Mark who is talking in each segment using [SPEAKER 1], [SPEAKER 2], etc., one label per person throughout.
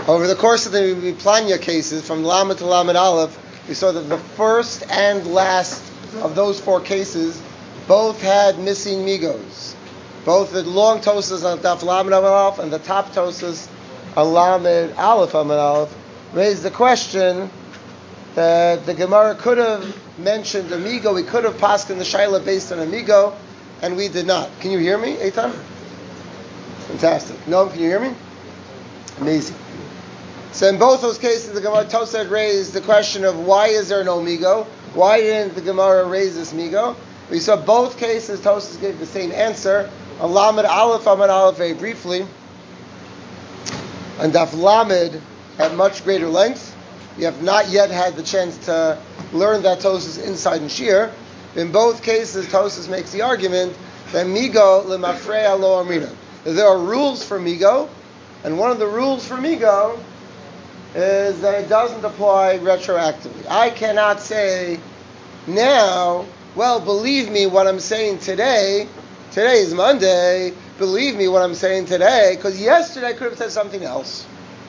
[SPEAKER 1] Over the course of the Planya cases, from Lamed to Lamed Aleph, we saw that the first and last of those four cases both had missing migos. Both the long tosas on Daf Lamed Amud Aleph and the top tosas on Lamed Aleph Amud Aleph raised the question that the Gemara could have mentioned amigo, we could have pasken the shaila based on amigo, and we did not. Can you hear me, Eitan? Fantastic. No, can you hear me? Amazing. So in both those cases, the Gemara Tosad raised the question of why is there no migo? Why didn't the Gemara raise this migo? We saw both cases, Tosad gave the same answer. On Lamed Aleph, Amud Aleph, very briefly. On Daf Lamed, at much greater length. You have not yet had the chance to learn that Tosad inside and Shir. In both cases, Tosad makes the argument that migo lemafreya lo amrina. There are rules for migo, and one of the rules for migo is that it doesn't apply retroactively. I cannot say now, well, believe me what I'm saying today is Monday, believe me what I'm saying today, because yesterday I could have said something else.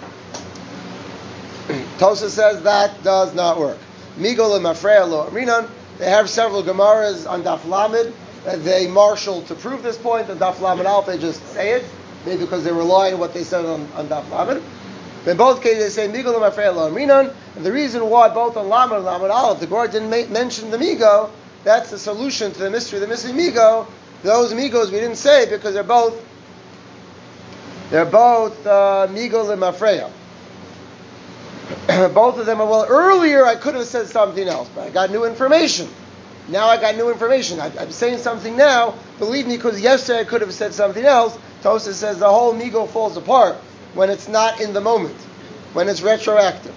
[SPEAKER 1] Tosa says that does not work. Migo lemafreya lo amrinan. They have several Gemaras on Daf Lamed that they marshal to prove this point. On Daf Lamed Aleph, they just say it, maybe because they rely on what they said on Daf Lamed. In both cases, they say Migo lemafreya lo amrinan, and the reason why both on Lamed and Lamed Aleph the Gemara didn't mention the Migo, that's the solution to the mystery of the missing Migo. Those Migos we didn't say because they're both Migo lemafreya. Both of them are, well, earlier I could have said something else, but I got new information. Now I got new information. I'm saying something now, believe me, because yesterday I could have said something else. Tosa says the whole migo falls apart when it's not in the moment, when it's retroactive.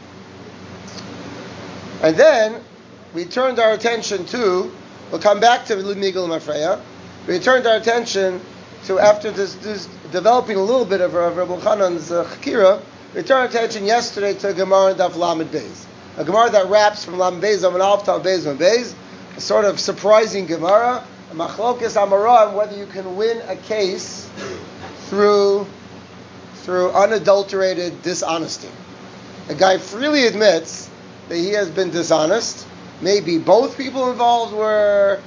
[SPEAKER 1] And then we turned our attention to, we'll come back to migo lemafreya, we turned our attention to, after this developing a little bit of Rav Chanan's Chakira, we turned our attention yesterday to a Gemara in Daf Lamed Beis. A Gemara that wraps from Lamed Beis, Amud Aleph to Beis Amud Beis. A sort of surprising Gemara. A Machlokes Amara, whether you can win a case through unadulterated dishonesty. A guy freely admits that he has been dishonest. Maybe both people involved were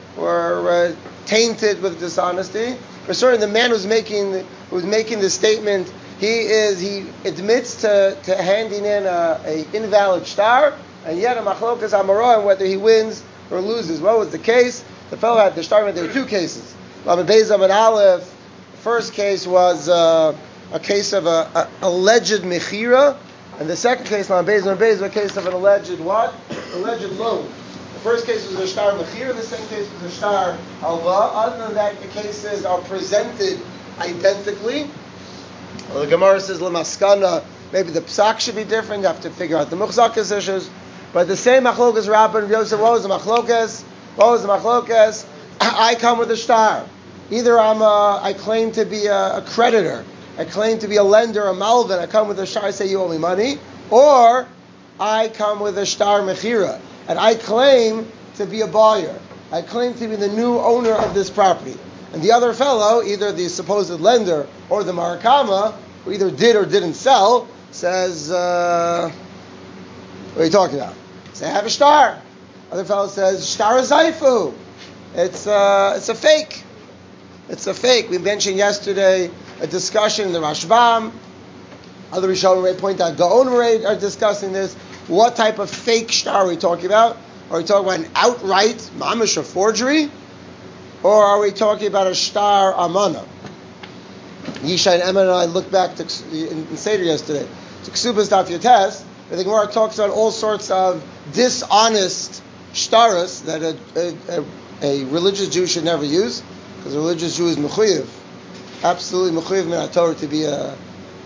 [SPEAKER 1] tainted with dishonesty. For certain, the man who's making the statement, he admits to handing in a invalid star, and yet a machlokas amara on whether he wins or loses. What was the case? The fellow had the star. There were two cases. Lamed Beis Amud Aleph. The first case was a case of a alleged mechira, and the second case, Lamed Beis Amud Beis, was a case of an alleged what? Alleged loan. The first case was a star mechira. The second case was a star halva. Other than that, the cases are presented identically. Well, the Gemara says lemaskana, maybe the psak should be different. You have to figure out the muchzakas issues. But the same machlokas Rabbah and Yosef. What was the machlokas? I come with a star. Either I claim to be a creditor, I claim to be a lender, a malvin. I come with a star. I say you owe me money, or I come with a star mechira, and I claim to be a buyer. I claim to be the new owner of this property. And the other fellow, either the supposed lender or the marakama, who either did or didn't sell, says, what are you talking about? Say, I have a star. Other fellow says, star zaifu. It's a fake. It's a fake. We mentioned yesterday a discussion in the Rashbam. Other Rishonim point out, Gaon are discussing this. What type of fake star are we talking about? Are we talking about an outright mamish, a forgery? Or are we talking about a star amana? Yishai and Emma and I looked back in Seder yesterday to Ksubas Daf Yotes, where the Gemara talks about all sorts of dishonest shtaras that a religious Jew should never use, because a religious Jew is mechuyev, absolutely mechuyev min HaTorah, to be a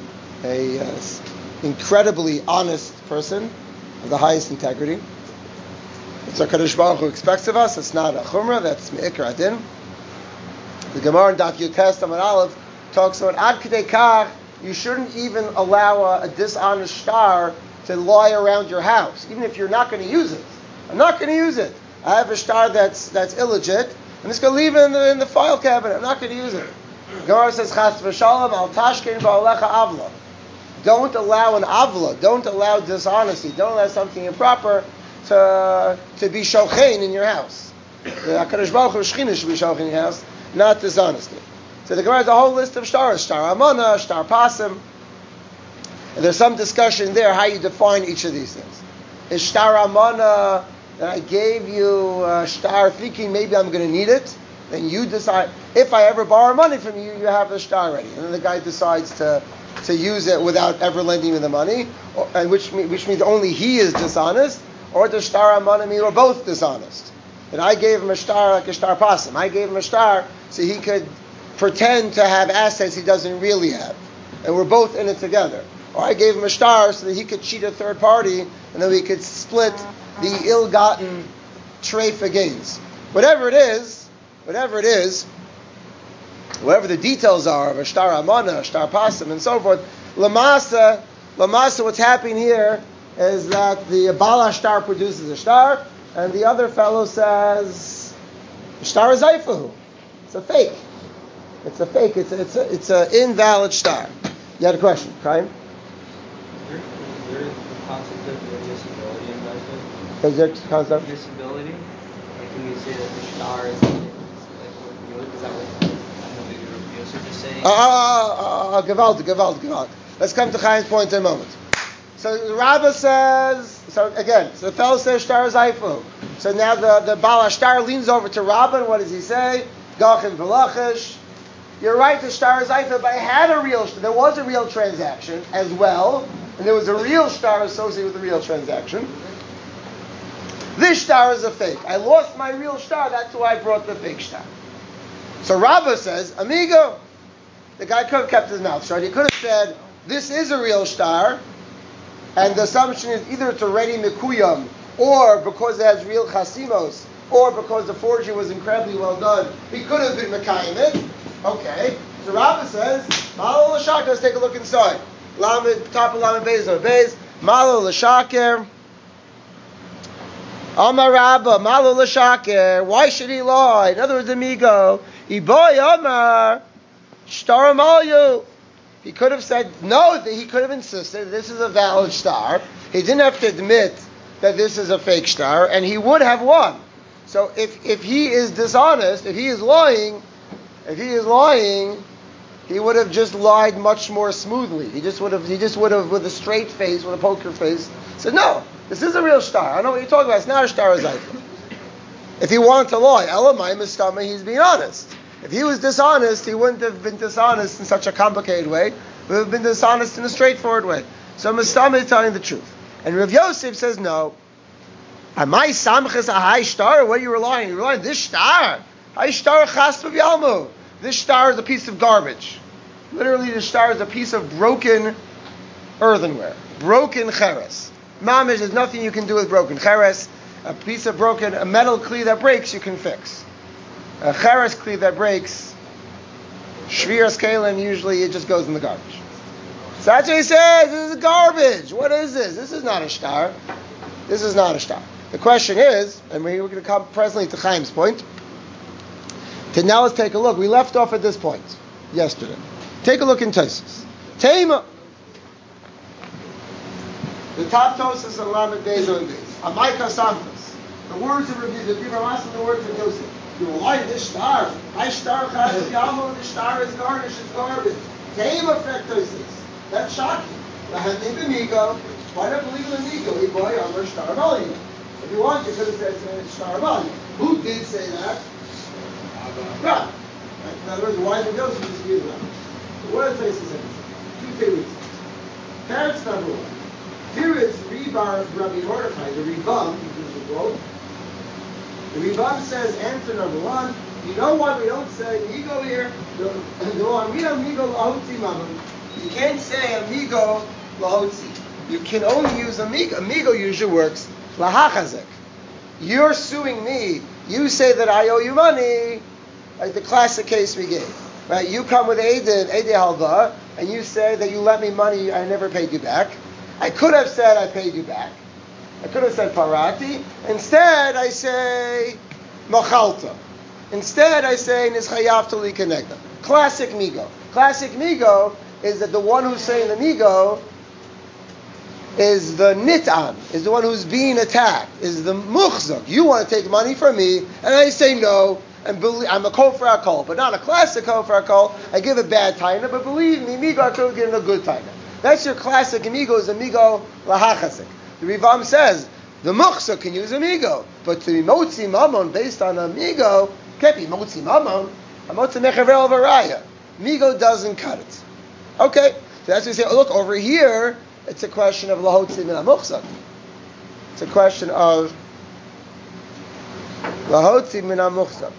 [SPEAKER 1] incredibly honest person of the highest integrity. It's what Kadosh Baruch Hu expects of us. It's not a chumrah, that's me'ikar adin. The Gemara in Daf Yotes Amud Aleph talks about ad k'dei kach, you shouldn't even allow a dishonest star to lie around your house, even if you're not going to use it. I'm not going to use it. I have a star that's illegit. I'm just going to leave it in the file cabinet. I'm not going to use it. The Gemara says, Chas v'shalom al tashkein ba'alecha avla. don't allow an avla, don't allow dishonesty, don't allow something improper to be shochein in your house. The HaKadosh Baruch Hu Shechina should be shochein in your house, not dishonesty. So the Gemara has a whole list of stars: star amana, star pasim. And there's some discussion there how you define each of these things. Is star amana that I gave you star thinking maybe I'm going to need it? Then you decide. If I ever borrow money from you, you have the star ready. And then the guy decides to use it without ever lending me the money, and which means only he is dishonest, or the star amana me we're both dishonest. And I gave him a star like a star pasim. I gave him a star so he could pretend to have assets he doesn't really have. And we're both in it together. Or I gave him a star so that he could cheat a third party and then we could split the ill-gotten treifa gains. Whatever it is, whatever the details are of a star amana, a star pasim, and so forth, Lamasa, what's happening here is that the Bala star produces a star, and the other fellow says, the star is Zayfahu. It's a fake. It's a fake. It's an invalid star. You had a question, Chaim?
[SPEAKER 2] Is there the concept of admissibility in Bezos?
[SPEAKER 1] Is there a concept?
[SPEAKER 2] Admissibility? Like when you say that the star is like, is that what Yosef is saying?
[SPEAKER 1] Gewalt. Let's come to Chaim's point in a moment. So the Rabbah says, so the fellow says star is Zayfahu. So now the Baal Star leans over to Rabbah, and what does he say? Gachin v'lachish. You're right, the star is Zayfahu, but there was a real transaction as well, and there was a real star associated with the real transaction. This star is a fake. I lost my real star, that's why I brought the fake star. So Rabbah says, amigo, the guy could have kept his mouth shut. He could have said, this is a real star, and the assumption is either it's already mikuyam, or because it has real chasimos, or because the forgery was incredibly well done, he could have been mekayim it. Okay. So Rabbah says, Malo l'shaker, let's take a look inside. Top of Lamed Beis, Malo l'shaker. Amar Rabbah, Malo l'shaker. Why should he lie? In other words, amigo, Iboy Amar, Shtar Amalyu. He could have said, no, he could have insisted this is a valid star. He didn't have to admit that this is a fake star, and he would have won. So if he is dishonest, if he is lying, he would have just lied much more smoothly. He just would have, with a straight face, with a poker face, said, no, this is a real star. I know what you're talking about. It's not a star of Zayfahu. If he wanted to lie, Elamai Mistama, he's being honest. If he was dishonest, he wouldn't have been dishonest in such a complicated way. He would have been dishonest in a straightforward way. So Mistama is telling the truth. And Rav Yosef says, no. Am I samchas a high star? What are you relying on? You're relying on this star. High star chas b'yalmu. This star is a piece of garbage. Literally, this star is a piece of broken earthenware. Broken cheres. Mamish, there's nothing you can do with broken cheres. A metal kli that breaks, you can fix. A cheres kli that breaks, shviras kelen, usually it just goes in the garbage. So that's what he says, this is garbage. What is this? This is not a star. This is not a star. The question is, and we're going to come presently to Chaim's point, now let's take a look. We left off at this point yesterday. Take a look in Tosfos. Tema. The top Tosfos on Lamed Beis and Beis. Amaika Samchas. The words of review. The words of Yosef. You rely on this star. I star chas yamo. This star is garnish. It's garbage. Tema effect Tosfos. That's shocking. Why not believe in Nigo? Boy, I'm a star value. If you want, you could have said it's star value. Who did say that? Right. In other words, why did Yosef dispute that? The word faces everything. Two theories. Parents number one. Teretz Rebar of Rabbi Mordechai, the Ribam, which is the quote. The Ribam says, answer number one, you know why we don't say amigo here? You can't say amigo lahotzi. You can only use amigo. Amigo usually works lahachazek. You're suing me. You say that I owe you money. Like the classic case we gave. Right? You come with Eidei Halva, and you say that you lent me money, I never paid you back. I could have said I paid you back. I could have said parati. Instead, I say machalta. Instead, I say nischayav tali kenegda. Classic migo. Classic migo is that the one who's saying the migo is the nit'an, is the one who's being attacked, is the muchzak. You want to take money from me, and I say no, and I'm a kol for a kol, but not a classic kol for a kol. I give a bad taina, but believe me, migo I could give a good taina. That's your classic amigo, is amigo lahachasik. The Rivam says, the muchzak can use amigo, but to be motzi mamon based on amigo, can't be motzi mamon, a motzi mechavel varaya. Migo doesn't cut it. Okay, so that's what we say, oh, look, over here, it's a question of lahotzi min ha-muchzak. It's a question of lahotzi min ha-muchzak.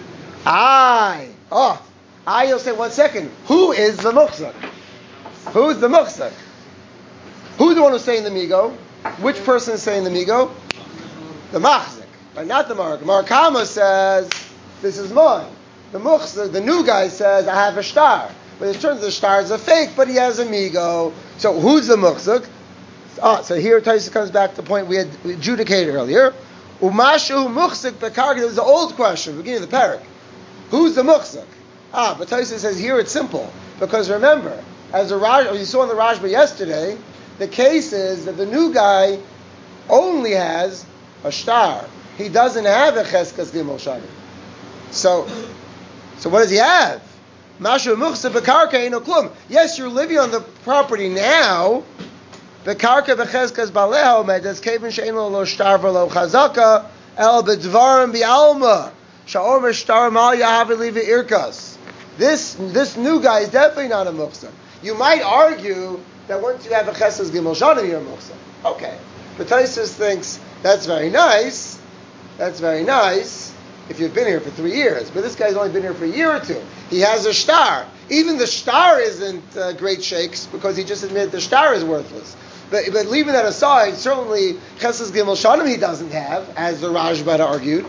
[SPEAKER 1] You'll say, 1 second, who is the muchzak? Who's the muchzak? Who's the one who's saying the migo? Which person is saying the migo? The machzik, right? Not the mark. Marakama says, this is mine. The muchzak, the new guy says, I have a star. But it turns out the star is a fake, but he has a migo. So who's the muchzak? So here Taisa comes back to the point we adjudicated earlier. Umashu muchzak bekarka. It was the old question, beginning of the parak. Who's the muchzak? But Taisa says here it's simple. Because remember, as you saw in the Rashba yesterday, the case is that the new guy only has a star. He doesn't have a cheskas gimel shani. So what does he have? Mashu muchzak bekarka eino klum. Yes, you're living on the property now. Bekarka becheskas baleho medes kevin she'eno lo shtar v'lo chazaka el bedvarim bi'alma sha'or shtar mal yahav liva irkas. This new guy is definitely not a muchzak. You might argue that once you have a cheskas gimel shana, you're a muchzak. Okay, but Taisus thinks that's very nice. That's very nice if you've been here for 3 years. But this guy's only been here for a year or two. He has a star. Even the star isn't great shakes because he just admitted the star is worthless. But leaving that aside, certainly cheskas gimel shanim he doesn't have, as the Rashba argued.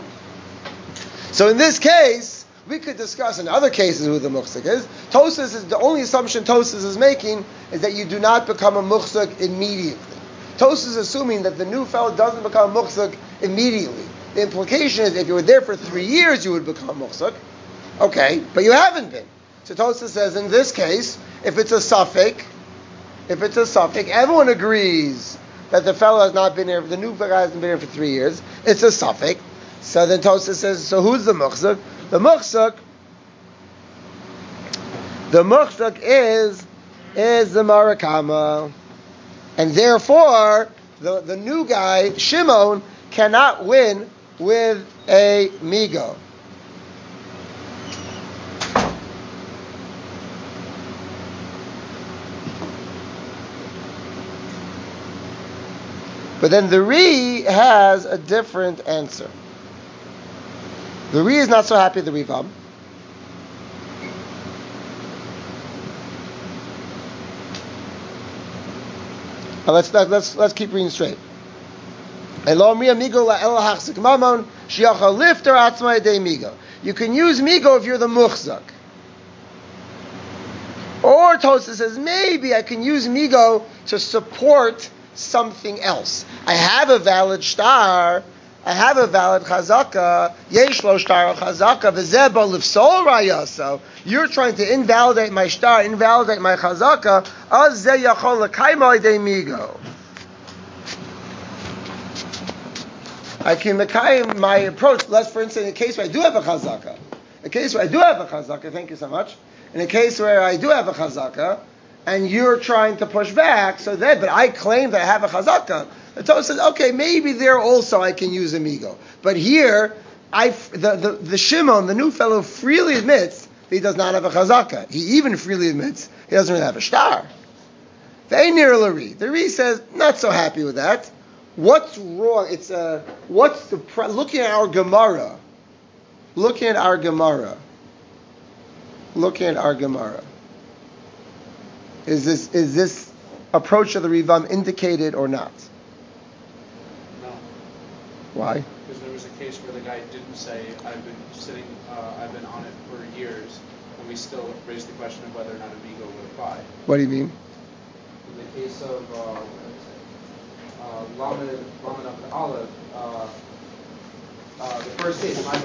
[SPEAKER 1] So in this case, we could discuss in other cases who the muchzak is. Tosas is the only assumption Tosas is making is that you do not become a muchzak immediately. Tosas is assuming that the new fellow doesn't become a muchzak immediately. The implication is if you were there for 3 years, you would become muchzak. Okay, but you haven't been. So Tosas says in this case, if it's a suffix, everyone agrees that the fellow has not been here, the new guy hasn't been here for 3 years. It's a suffix. So then Tosas says, so who's the muchzak? The muchzak is the Marakama. And therefore, the new guy, Shimon, cannot win with a migo. But then the Ri has a different answer. The Ri is not so happy with the Rivam. Let's keep reading straight. You can use migo if you're the muchzak. Or Tosas says, maybe I can use migo to support something else. I have a valid star, I have a valid chazaka, yesh lo shtar chazaka, v'zeh bo lifsol rayasa. You're trying to invalidate my star, invalidate my chazaka, az zeh yachol l'kaimo idei migo. I can make my approach. Let's, for instance, in a case where I do have a chazaka. Thank you so much. In a case where I do have a chazaka, and you're trying to push back, but I claim that I have a chazaka. The Torah says, okay, maybe there also I can use amigo. But here, the Shimon, the new fellow, freely admits that he does not have a chazaka. He even freely admits he doesn't really have a star. The Ri says, not so happy with that. What's wrong? Looking at our Gemara. Is this approach of the Rivam indicated or not?
[SPEAKER 3] No.
[SPEAKER 1] Why?
[SPEAKER 3] Because there was a case where the guy didn't say, I've been on it for years, and we still raised the question of whether or not amigo would apply.
[SPEAKER 1] What do you mean?
[SPEAKER 2] In the case of Lamed Aleph, the first case, when he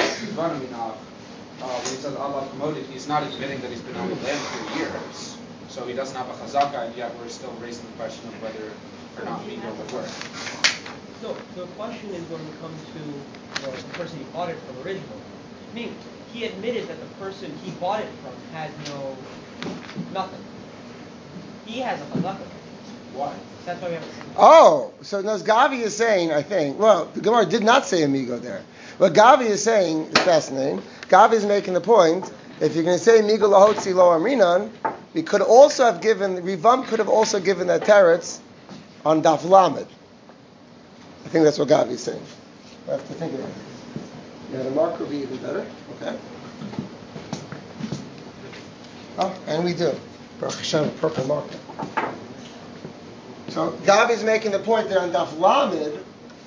[SPEAKER 2] says Allah promoted, he's not admitting that he's been on the land for years.
[SPEAKER 3] So he doesn't have a chazaka, and yet we're still raising the question of whether or not migo would work.
[SPEAKER 2] No, the question is when we come to the person he bought it from originally. I mean, he admitted that the person he bought it from has nothing. He has a chazaka.
[SPEAKER 3] Why?
[SPEAKER 2] That's why we have.
[SPEAKER 1] Oh, so Gavi is saying, I think. Well, the Gemara did not say amigo there. What Gavi is saying is fascinating. Gavi is making the point. If you're going to say migo lahotzi lo amrinan, we could also have given Rivam could have also given that teretz on Daf Lamed. I think that's what Gavi is saying. I have to think about it. Yeah, the mark would be even better. Okay. Oh, and we do. Baruch Hashem, purple marker. So Gavi is making the point that on Daf Lamed,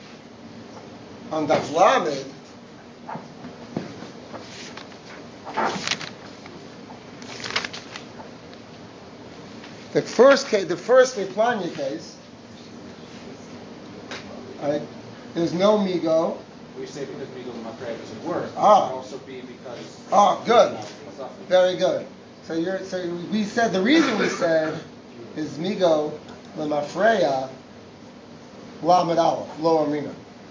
[SPEAKER 1] the first Miplanya case, right, there's no migo.
[SPEAKER 3] We say because migo l'makrei doesn't work. It could
[SPEAKER 1] Ah.
[SPEAKER 3] also be because.
[SPEAKER 1] Oh, good. Very good. So we said the reason we said is migo l'mafreya lamed aleph lo amrina.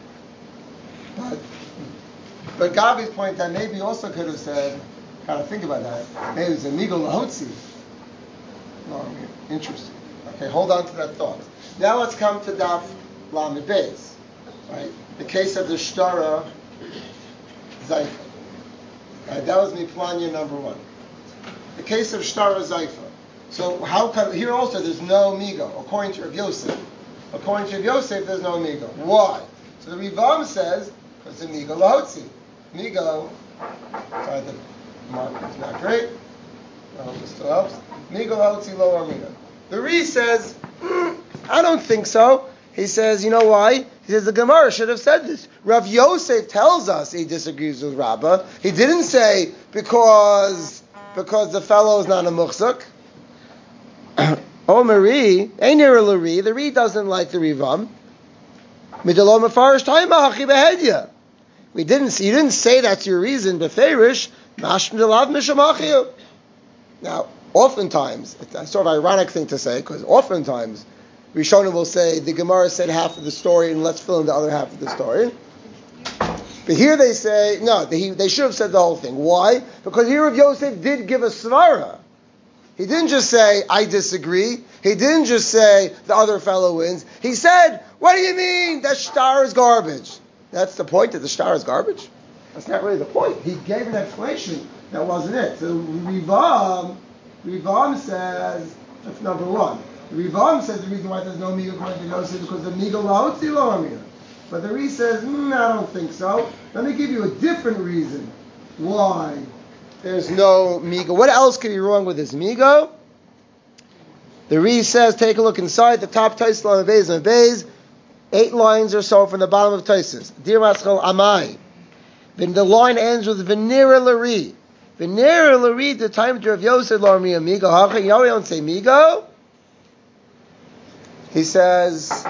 [SPEAKER 1] But Gavi's point that maybe also could have said, gotta think about that. Maybe it's a migo lahotzi. No, amrina. Interesting. Okay, hold on to that thought. Now let's come to Daf Lamed Beis. Right, the case of the Shtara Zaifa. Right, that was Miplanya number 1. The case of Shtara Zaifa. So how come here also there's no migo according to Rav Yosef? According to Rav Yosef, there's no migo. Why? So the Rivam says because the migo lahotzi. Migo. Sorry, the marker is not great. I hope it still helps. Migo lahotzi lo armina. The Ri says, I don't think so. He says, you know why? He says the Gemara should have said this. Rav Yosef tells us he disagrees with Rabbah. He didn't say because the fellow is not a muchzak. Omari, Einir Lari, the Ri doesn't like the Rivam. Midalo Mefarish Taima Hachi Behedya. You didn't say that's your reason, Beferish, Mashm Delav Mishamachiyu. Now, oftentimes, it's a sort of ironic thing to say, because oftentimes Rishonim will say the Gemara said half of the story and let's fill in the other half of the story. But here they say, no, they should have said the whole thing. Why? Because here Rav Yosef did give a svara. He didn't just say, I disagree. He didn't just say, the other fellow wins. He said, what do you mean? That star is garbage. That's the point, that the star is garbage? That's not really the point. He gave an explanation. That wasn't it. So Rivam says, that's number 1. Rivam says the reason why there's no migo according to Yosef is because the migo lahotzi lo amina. But the Ri says, I don't think so. Let me give you a different reason why there's no migo. What else could be wrong with this migo? The Ri says, take a look inside the top Taisis on the Beis, 8 lines or so from the bottom of Taisis. Dir Maschal Amai. Then the line ends with Venera Lari. Venera Lari, the time to Rav Yosef lo amina migo. You know we don't say migo? He says,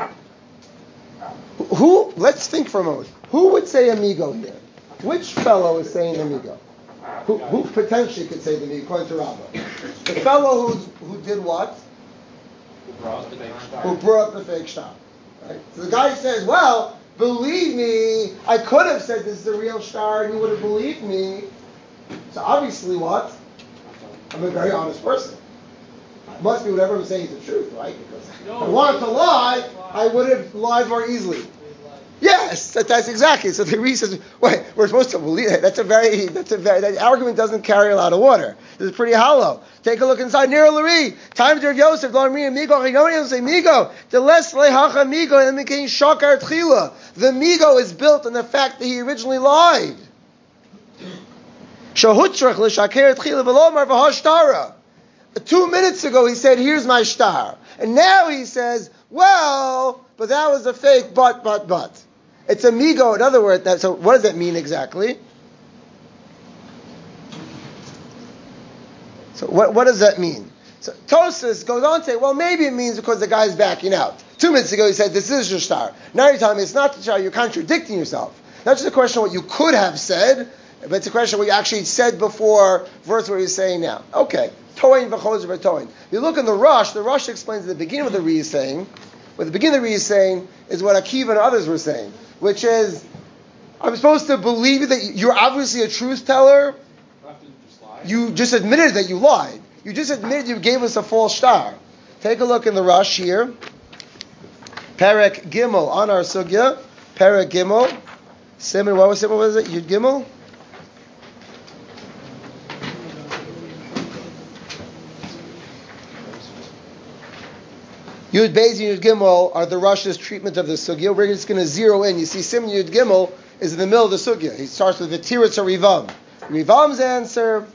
[SPEAKER 1] let's think for a moment. Who would say amigo here? Which fellow is saying amigo? Who potentially could say the amigo, according to Rabbah? The fellow who did what? Who brought the fake shtar. Right? So the guy says, well, believe me, I could have said this is the real shtar and you would have believed me. So obviously what? I'm a very honest person. It must be whatever I'm saying is the truth, right? Because if I wanted to lie, I would have lied more easily. Yes, that's exactly. So the Ri says, wait, we're supposed to believe it. That argument doesn't carry a lot of water. This is pretty hollow. Take a look inside. Nira Lari, time to Rav Yosef, lo amri migo, chigoni say migo, the less lehacha migo, and became shakar tchila. The migo is built on the fact that he originally lied. Shahutrach l'shaker tchila v'lomar v'hashtara. 2 minutes ago he said, here's my shtar. And now he says, well, but that was a fake, but. It's amigo, in other words. So what does that mean exactly? So what does that mean? So Tosfos goes on to say, well, maybe it means because the guy's backing out. 2 minutes ago he said, this is your shtar. Now you're telling me it's not the shtar, you're contradicting yourself. Not just a question of what you could have said, but it's a question of what you actually said before versus what you're saying now. Okay, Toin v'chozer v'toin. You look in the Rush explains at the beginning of the Ri is saying, what the beginning of the Ri is saying is what Akiva and others were saying, which is, I'm supposed to believe that you're obviously a truth teller. You just admitted that you lied. You just admitted you gave us a false star. Take a look in the Rush here. Perek Gimel on our sugya. Perek Gimel. Simon, what was it? Yud Gimel? Yud Beis and Yud Gimel are the Rush's treatment of the sugya. We're just going to zero in. You see, Simon Yud Gimel is in the middle of the sugya. He starts with V'tiritz Rivam. Rivam's answer,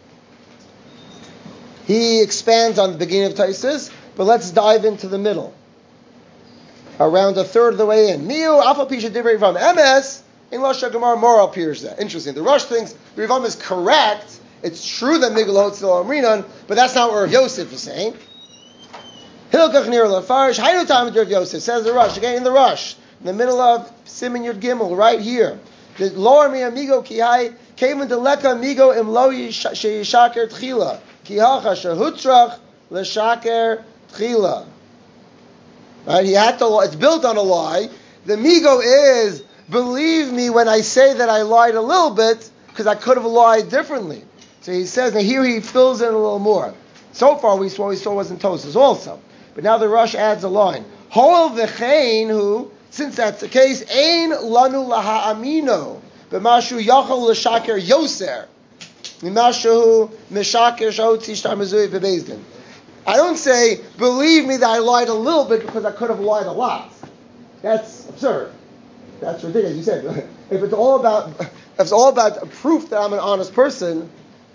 [SPEAKER 1] he expands on the beginning of Taisus, but let's dive into the middle. Around a third of the way in. Miu Alpha Pisha Divrei Rivam. MS in Lashon Gemara more appears that. Interesting. The Rush thinks Rivam is correct. It's true that Migdal Hotzel Amrinan, but that's not what Rav Yosef is saying. Hilkach Nir Lafarish, Hainu Tam Rav Yosef, says the Rush, again in the Rush, in the middle of Siman Yud Gimel, right here. The lower mi amigo ki hai, Kevin deleka amigo im lo sheyishaker tchila, ki hacha shehutrach l'shaker tchila. Right, he had to, it's built on a lie. The migo is, believe me when I say that I lied a little bit, because I could have lied differently. So he says, and here he fills in a little more. So far we saw wasn't Tosas also. But now the Rush adds a line. Hol v'chein hu, since that's the case, ein lanu laha amino, b'mashu yachol l'shaker yoser, b'mashu mishaker shahotzi shtar mezui v'bezdin. I don't say, believe me that I lied a little bit because I could have lied a lot. That's absurd. That's ridiculous. You said, if it's all about proof that I'm an honest person,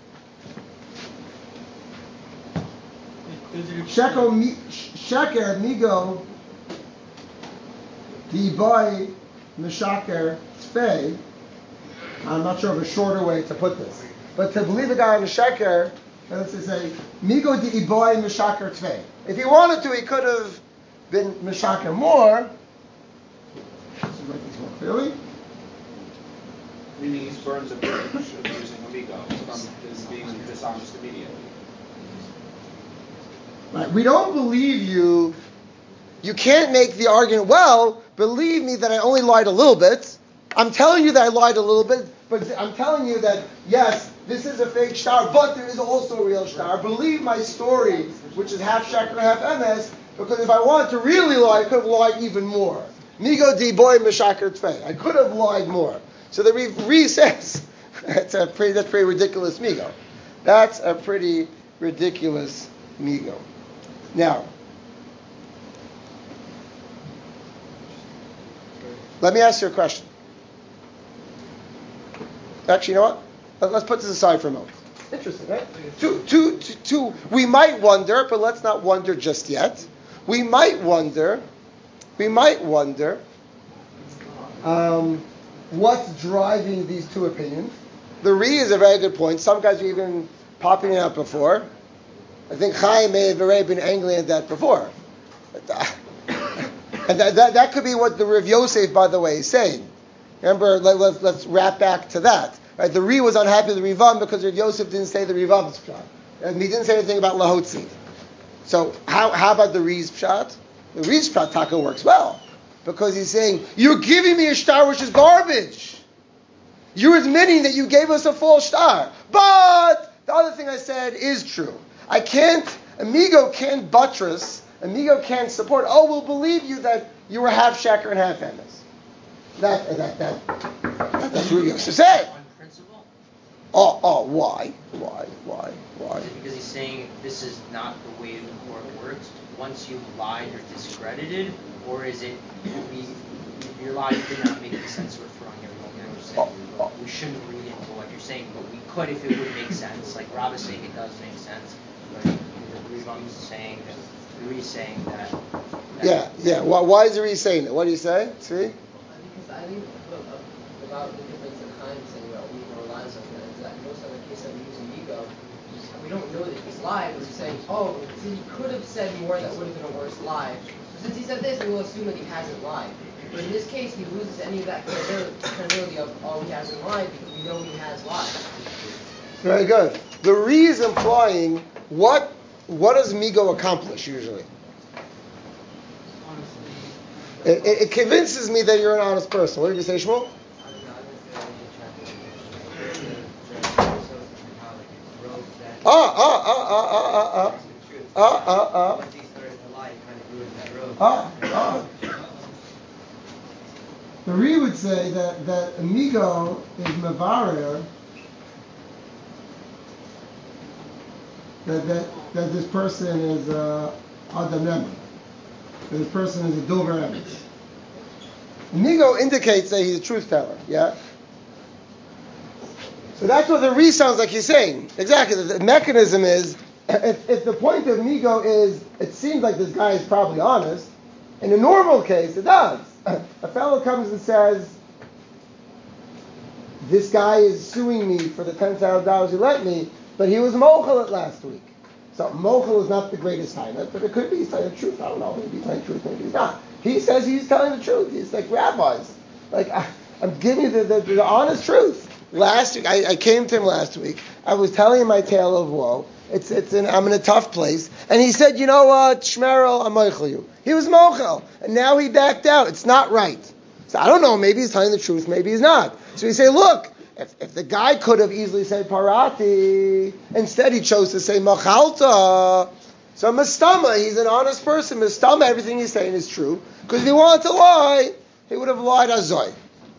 [SPEAKER 1] Sheker migo diboy mishaker tfei. I'm not sure of a shorter way to put this, but to believe a guy on a sheker, let's just say migo diboy mishaker tfei. If he wanted to, he could have been mishaker more. Let's write this more clearly.
[SPEAKER 3] Meaning he burns a bridge of using amigo from his being dishonest immediately.
[SPEAKER 1] Right. We don't believe you. You can't make the argument, well, believe me that I only lied a little bit. I'm telling you that I lied a little bit, but I'm telling you that, yes, this is a fake star, but there is also a real star. Believe my story, which is half sheker, half MS, because if I wanted to really lie, I could have lied even more. Migo di boy mishaker tfei. I could have lied more. So the Ri says, that's pretty ridiculous migo. That's a pretty ridiculous migo. Now, let me ask you a question. Actually, you know what? Let's put this aside for a moment. Interesting, right? Two. We might wonder, but let's not wonder just yet. We might wonder what's driving these two opinions. The Ri is a very good point. Some guys are even popping it out before. I think Chaim may have already been angry at that before. And that could be what the Rav Yosef, by the way, is saying. Remember, let's wrap back to that. Right? The Ri was unhappy with the Rivam because Rav Yosef didn't say the Rivam's pshat. And he didn't say anything about Lahotzi. So how about the Ri's pshat? The Ri's pshat taka works well. Because he's saying, you're giving me a star which is garbage. You're admitting that you gave us a false star. But the other thing I said is true. Amigo can't buttress, Amigo can't support, we'll believe you that you were half sheker and half MS. That's what you used to say.
[SPEAKER 4] On principle?
[SPEAKER 1] Why?
[SPEAKER 4] Is it because he's saying this is not the way the court works? Once you've lied, you're discredited? Or is it your lie did not make the sense we're throwing everyone? We shouldn't read into what you're saying, but we could if it would make sense. Like Rob is saying it does make sense. But the Rivam's saying that the Ri's saying that.
[SPEAKER 1] Yeah. Why is the Ri saying that? What do you say? See?
[SPEAKER 5] Because I think about the difference in Chaim saying about ego or lies like that is that most of the cases that we use amigo, we don't know that he's lied. We're saying, he could have said more that would have been a worse lie. So since he said this, we will assume that he hasn't lied. But in this case, he loses any of that credibility of, he hasn't lied because we know he has lied.
[SPEAKER 1] Very good. The Ri is implying what does Migo accomplish usually? It convinces me that you're an honest person. What did you say, Shmuel? The Re would say that Amigo is Mavarer, that this person is Adam Nemer, that this person is a Dover Emes. Amigo indicates that he's a truth teller, yeah? So that's what the Re sounds like he's saying. Exactly. The mechanism is, if the point of Migo is, it seems like this guy is probably honest, in a normal case, it does. A fellow comes and says, this guy is suing me for the $10,000 he lent me, but he was mochel it last week. So mochel is not the greatest time, but it could be he's telling the truth. I don't know, maybe he's telling the truth, maybe he's not. He says he's telling the truth. He's like rabbis. Like, I'm giving you the honest truth. Last week, I came to him last week. I was telling him my tale of woe. I'm in a tough place. And he said, you know what, Shmerel, I'm mochel you. He was mochel. And now he backed out. It's not right. So I don't know, maybe he's telling the truth, maybe he's not. So we say, look, if the guy could have easily said parati, instead he chose to say machalta. So Mastama, he's an honest person. Mastama, everything he's saying is true. Because if he wanted to lie, he would have lied azoi.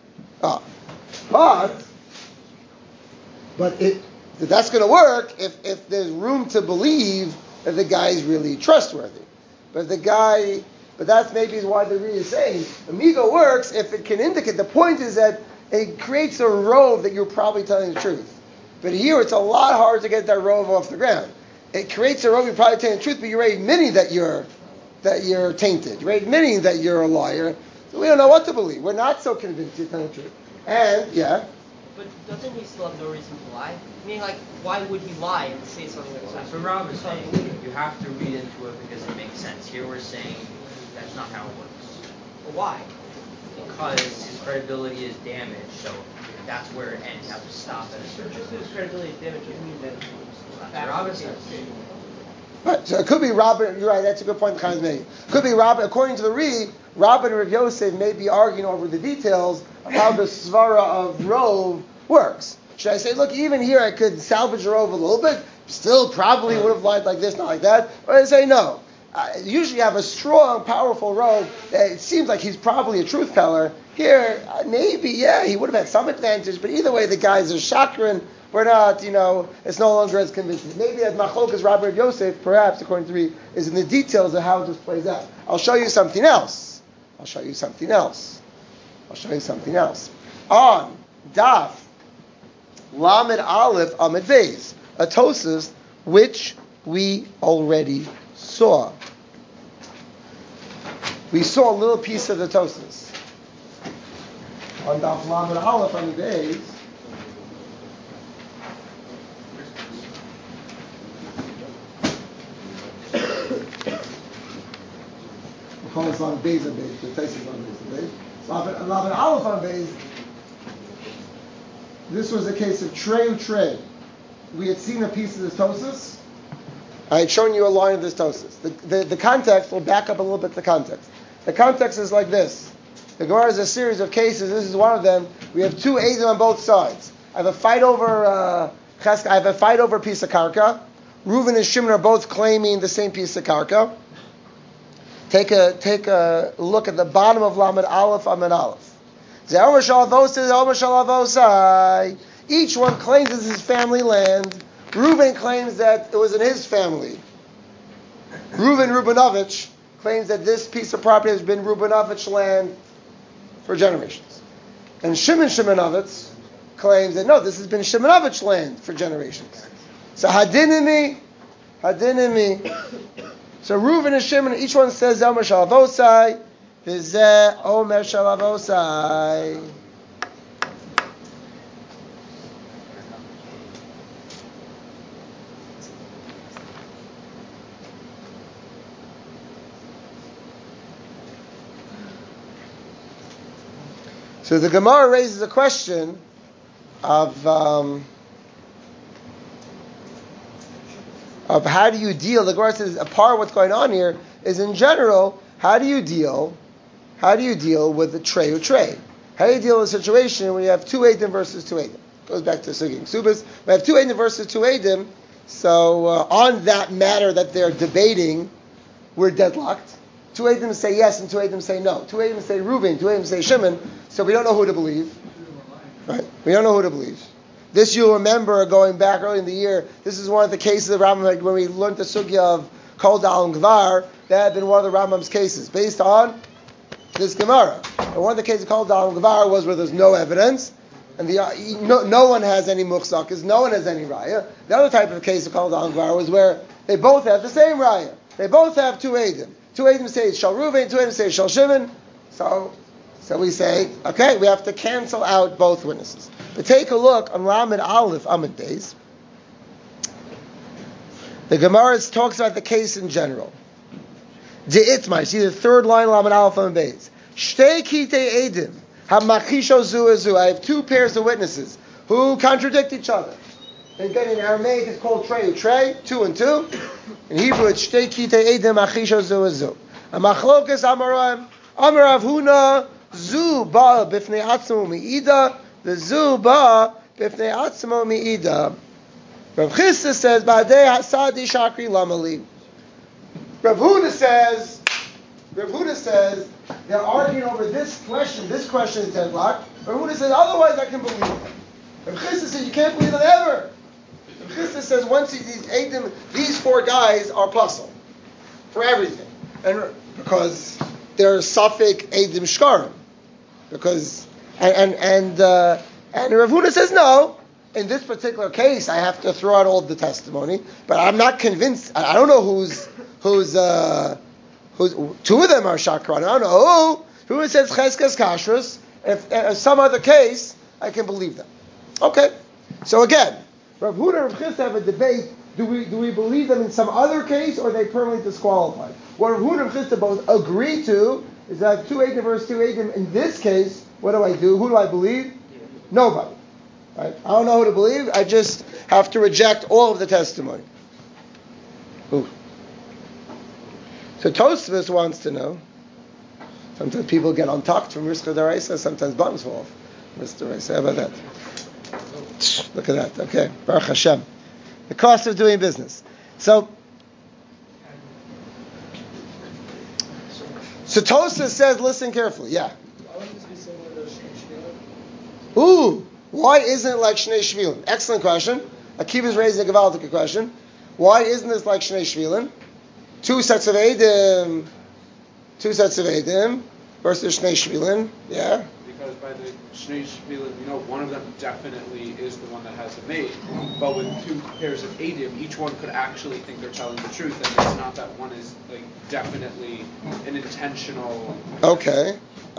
[SPEAKER 1] But that's going to work if there's room to believe that the guy is really trustworthy. But that's maybe why the Re is saying Amigo works if it can indicate. The point is that it creates a rove that you're probably telling the truth. But here it's a lot harder to get that rove off the ground. It creates a rove you're probably telling the truth, but you're admitting that you're tainted. You're admitting that you're a liar. So we don't know what to believe. We're not so convinced you're telling the truth. And
[SPEAKER 2] but doesn't he still have no reason to lie? I mean, like, why would he lie and say something like that?
[SPEAKER 4] So Rob is saying you have to read into it because it makes sense. Here we're saying that's not how it works.
[SPEAKER 2] But why?
[SPEAKER 4] Because his credibility is damaged, so that's where it ends. You have to stop at a certain
[SPEAKER 2] Just because his credibility is damaged doesn't mean that
[SPEAKER 4] That's Rob is saying.
[SPEAKER 1] Right, so it could be Robin. You're right. That's a good point. The Chaim's made. It could be Robin. According to the Re, Robin and Rav Yosef may be arguing over the details of how the svara of rove works. Should I say, look, even here I could salvage rove a little bit. Still, probably would have lied like this, not like that. Or I say no. Usually, you have a strong, powerful rove. It seems like he's probably a truth teller. Here, maybe, he would have had some advantage. But either way, the guy's a chakran. We're not, it's no longer as convincing. Maybe as Machlokas Rabbi Yosef, perhaps, according to Reed, is in the details of how this plays out. I'll show you something else. On Daf, Lamed Aleph Amid Beis, a Tosas, which we already saw. We saw a little piece of the Tosas. On Daf Lamed Aleph Amid Beis, it's on Beis and Beis. The text is on Beis and Beis. Lamed Aleph on Beis. This was a case of trey. We had seen a piece of this Tosas. I had shown you a line of this Tosas. The context, we'll back up a little bit to the context. The context is like this. The Gemara is a series of cases. This is one of them. We have two Eidim on both sides. I have a fight over a piece of karka. Reuven and Shimon are both claiming the same piece of karka. Take a look at the bottom of Lamed Aleph Amid Aleph. Each one claims it's his family land. Reuven claims that it was in his family. Reuven Rubenovich claims that this piece of property has been Rubenovich land for generations. And Shimon Shimonovich claims that no, this has been Shimonovich land for generations. So Hadinimi. So Reuven and Shimon, each one says Omer Shalavosai, Vizeh Omer Shalavosai. So the Gemara raises a question of of how do you deal. The Gemara says a part of what's going on here is in general, how do you deal with the trey or trey? How do you deal with a situation when you have two Eidim versus two Eidim? Goes back to Sugi and Subas. We have two Eidim versus two Eidim, so on that matter that they're debating, we're deadlocked. Two Eidim say yes and two Eidim say no. Two Eidim say Reuven, two Eidim say Shimon, so we don't know who to believe. Right? We don't know who to believe. This you'll remember going back early in the year, this is one of the cases of Rambam, when we learned the Sugya of Kol Dal and Gvar, that had been one of the Rambam's cases, based on this Gemara. And one of the cases of Kol Dal and Gvar was where there's no evidence, and no one has any muchzakas, no one has any raya. The other type of case of Kol Dal and Gvar was where they both have the same raya. They both have two Eidim. Two Eidim say it's Shal Reuven, two Eidim say it's Shal Shimon. So we say, okay, we have to cancel out both witnesses. But take a look on Lamed Aleph Amud Beis. The Gemara talks about the case in general. De'itmai, see the third line, Lamed Aleph Amud Beis. Shtei kitei edim, hamachisho zu ezu. I have two pairs of witnesses who contradict each other. And again, in Aramaic it's called trey u'trey, two and two. In Hebrew it's shtei kitei edim, machisho zu ezu. Amachlokas Amarav Huna zu ba b'fnei atzmo mi'ida. The zu ba b'fnei atzmo mi'ida. Rav Chisda says, Ba'adei hasadi shakri lamali. Rav Huda says, they're arguing over this question. This question is deadlocked. Rav Huda says, otherwise I can believe them. Rav Chisda says, you can't believe them ever. Rav Chisda says, once these four guys are puzzle for everything. And because they're Safek Eidim Shkarim. Because, and Rav Huda says, no. In this particular case, I have to throw out all of the testimony, but I'm not convinced. I don't know who's two of them are shakran. I don't know who says cheskas kashrus. If some other case, I can believe them. Okay. So again, Rav Huda and Rav Chisda have a debate. Do we believe them in some other case, or are they permanently disqualified? What Rav Huda and Rav Chisda both agree to is that two Eidim versus two Eidim. In this case, what do I do? Who do I believe? Nobody. Right? I don't know who to believe. I just have to reject all of the testimony. Ooh. So Tosfos wants to know. Sometimes people get untucked from Riska Daraisa. Sometimes buttons fall off. Riska Daraisa. How about that? Look at that. Okay. Baruch Hashem. The cost of doing business. So Tosfos says, listen carefully. Yeah. Ooh. Why isn't it like Shnei Shvilin? Excellent question. Akiva is raising a Gavaldic question. Why isn't this like Shnei Shvilin? Two sets of Eidim versus Shnei Shvilin. Yeah.
[SPEAKER 3] Because by the Shnei Shvilin, one of them definitely is the one that has the maid. But with two pairs of Eidim, each one could actually think they're telling the truth, and it's not that one is definitely an intentional.
[SPEAKER 1] Okay.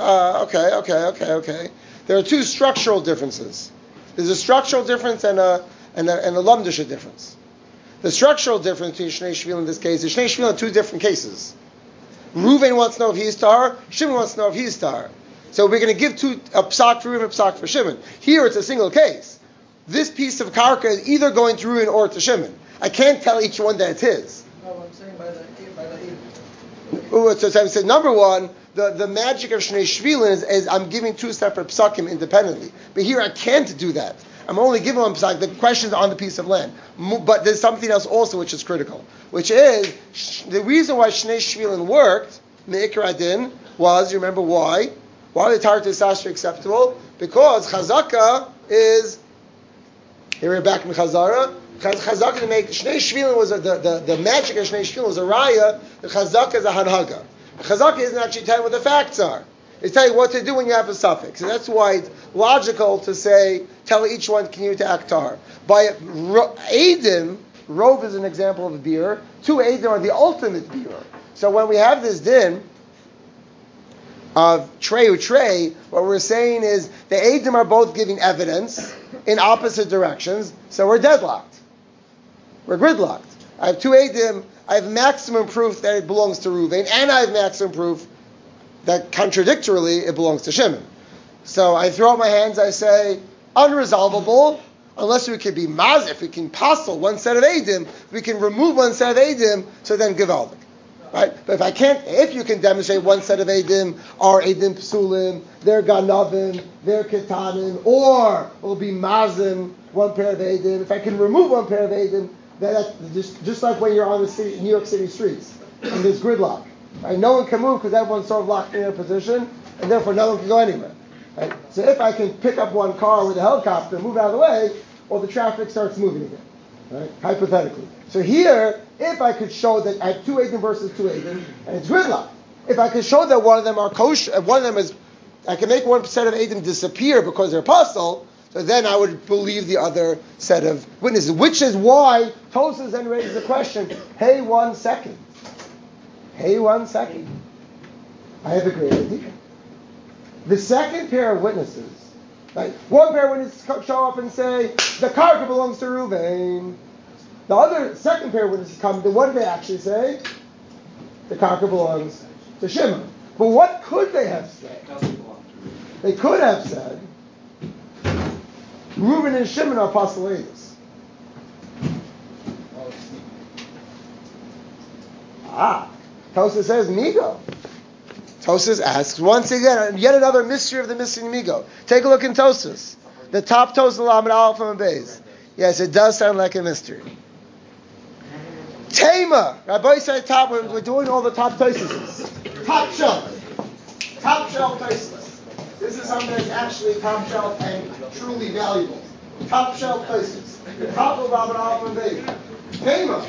[SPEAKER 1] Okay. There are two structural differences. There's a structural difference and a lumdisha difference. The structural difference between Shnei Shvilin in this case is Shnei Shvilin in two different cases. Reuven wants to know if he's tar, Shimon wants to know if he's tar. So we're going to give a psak for Reuven, a psak for Shimon. Here it's a single case. This piece of karka is either going to Reuven or to Shimon. I can't tell each one that it's his.
[SPEAKER 5] No, I'm saying by the
[SPEAKER 1] So I'm saying, number one, the magic of Shnei Shvilin is I'm giving two separate psakim independently. But here I can't do that. I'm only giving one psak. The question is on the piece of land. But there's something else also which is critical, which is the reason why Shnei Shvilin worked, Me'ikra Adin, was, you remember why? Why the Tarot is Sasha acceptable? Because Chazaka is, here we're back in Chazara, Chazaka to make, Shnei Shvilin was, the magic of Shnei Shvilin was a raya, the Chazaka is a hanhaga. Chazaka isn't actually telling what the facts are. It's telling you what to do when you have a suffix. And that's why it's logical to say, tell each one, continue to act tar. By Eidim, Rov is an example of a beer. Two Eidim are the ultimate beer. So when we have this din of trey or trey, what we're saying is the Eidim are both giving evidence in opposite directions, so we're deadlocked. We're gridlocked. I have two Eidim, I have maximum proof that it belongs to Reuven, and I have maximum proof that contradictorily it belongs to Shimon. So I throw up my hands, I say, unresolvable, unless we could be maz, if we can passel one set of Eidim, we can remove one set of Eidim, so then Givaldik. Right? But if I can't, if you can demonstrate one set of Eidim are Eidim Psulim, they're Ganavim, they're Ketanim, or will be Mazim, one pair of Eidim. If I can remove one pair of Eidim, then that's just like when you're on the New York City streets and there's gridlock. Right? No one can move because everyone's sort of locked in their position, and therefore no one can go anywhere. Right? So if I can pick up one car with a helicopter and move out of the way, well, the traffic starts moving again. Right? Hypothetically. So here, if I could show that I have two Eidim versus two Eidim, and it's gridlock, if I could show that one of them are kosher, one of them is, I can make one set of Eidim disappear because they're apostle, so then I would believe the other set of witnesses, which is why Tosas then raises the question, hey, 1 second. Hey, 1 second. I have a great idea. The second pair of witnesses, right? One pair of witnesses show up and say, the karka belongs to Reuven. The other, second pair of witnesses come, then what do they actually say? The karka belongs to Shimon. But what could they have said? They could have said, Reuven and Shimon are apostolates. Tosas says Migo. Tosas asks, once again, yet another mystery of the missing Migo. Take a look in Tosas. The top Tosas, Lamed Aleph and Beis. Yes, it does sound like a mystery. Tema. Rabbi said top, we're doing all the top Tosas. Top shelf. Top shelf Tosas. This is something that's actually top shelf and truly valuable. Top shelf Tosas. Top of Lamed Aleph and Beis. Tema.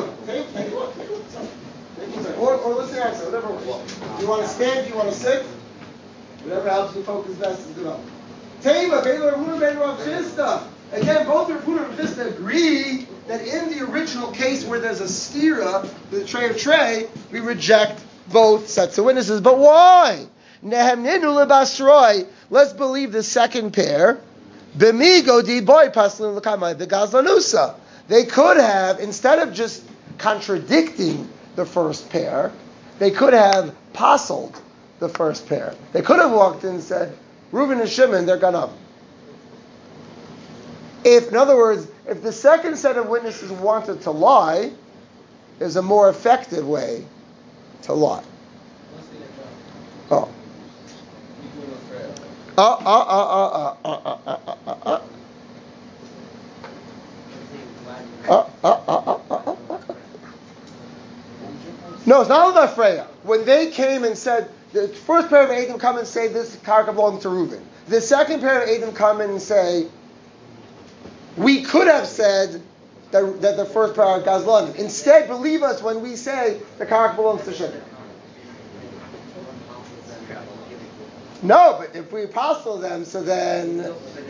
[SPEAKER 1] Or listen answer, whatever works. Do you want to stand? Do you want to sit? Whatever helps you focus best is good. Tema, Baylor, Runa, Ben Rav Chisda. Again, both Rav Huna and Rav Chisda agree that in the original case where there's a stira, the tray of tray, we reject both sets of witnesses. But why? Nehemninu lebasroi. Let's believe the second pair. B'migo di boy paslin l'kamai v'gazlanusa. They could have, instead of just contradicting the first pair, they could have passled the first pair. They could have walked in and said, Reuven and Shimon, they're ganav. In other words, if the second set of witnesses wanted to lie, there's a more effective way to lie. No, it's not about Freya. When they came and said, the first pair of Eidim come and say this karka belongs to Reuven. The second pair of Eidim come in and say, we could have said that the first pair are Gazlanim. Instead, believe us when we say the karka belongs to Shimon. No, but if we apostle them, so then...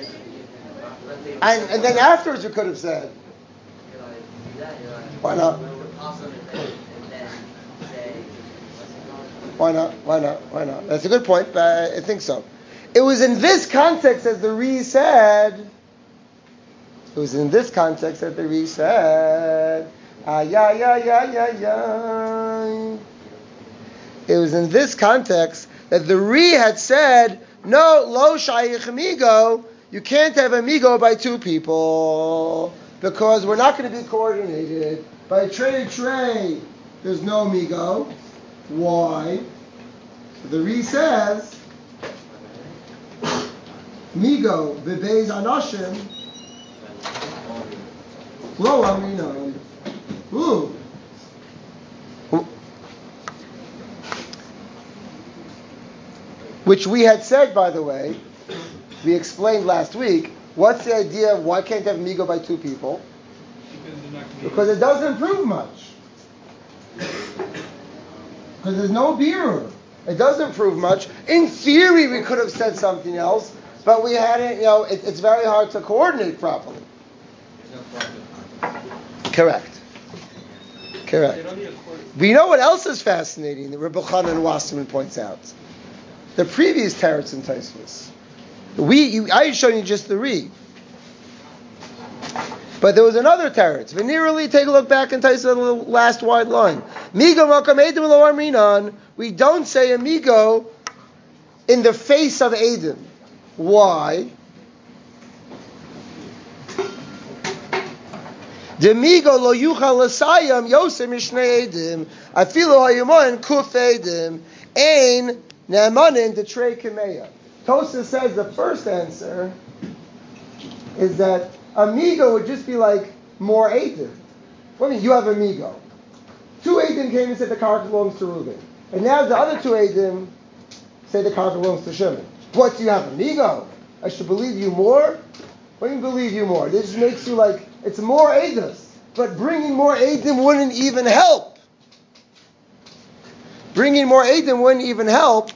[SPEAKER 1] And then afterwards you could have said... Why not? Why not? That's a good point, but I think so. It was in this context that the Ri said... It was in this context that the Ri said... It was in this context that the Ri had said, no, lo shayich amigo, you can't have amigo by two people, because we're not going to be coordinated. By tray, there's no amigo. Why? The Ri says, migo v'beis anoshim lo aminon. Ooh. Which we had said, by the way, we explained last week, what's the idea of why can't you have amigo by two people? Because it doesn't prove much. Because there's no birur. It doesn't prove much. In theory, we could have said something else, but we hadn't, it's very hard to coordinate properly. Correct. But you know what else is fascinating that Rebbe Chanan Wasserman points out? The previous teretz in Tosfos. I showed you just the Ri. But there was another teretz. Venerally, take a look back in Tosfos, the last wide line. Migo makam edim lo arminan. We don't say amigo in the face of Edim. Why? Demigo lo yuchal l'sayam yosem mishnei edim afilu hayumoin kuf edim ein ne'amanin detrei kameya. Tosha says the first answer is that amigo would just be like more edim. What do you mean? You have amigo. 2 edim came and said the car belongs to Reuben, and now the other 2 edim say the car belongs to Shimon. What, do you have amigo? I should believe you more? What do you believe you more? This just makes you like, it's more edus. But bringing more edim wouldn't even help. Bringing more edim wouldn't even help.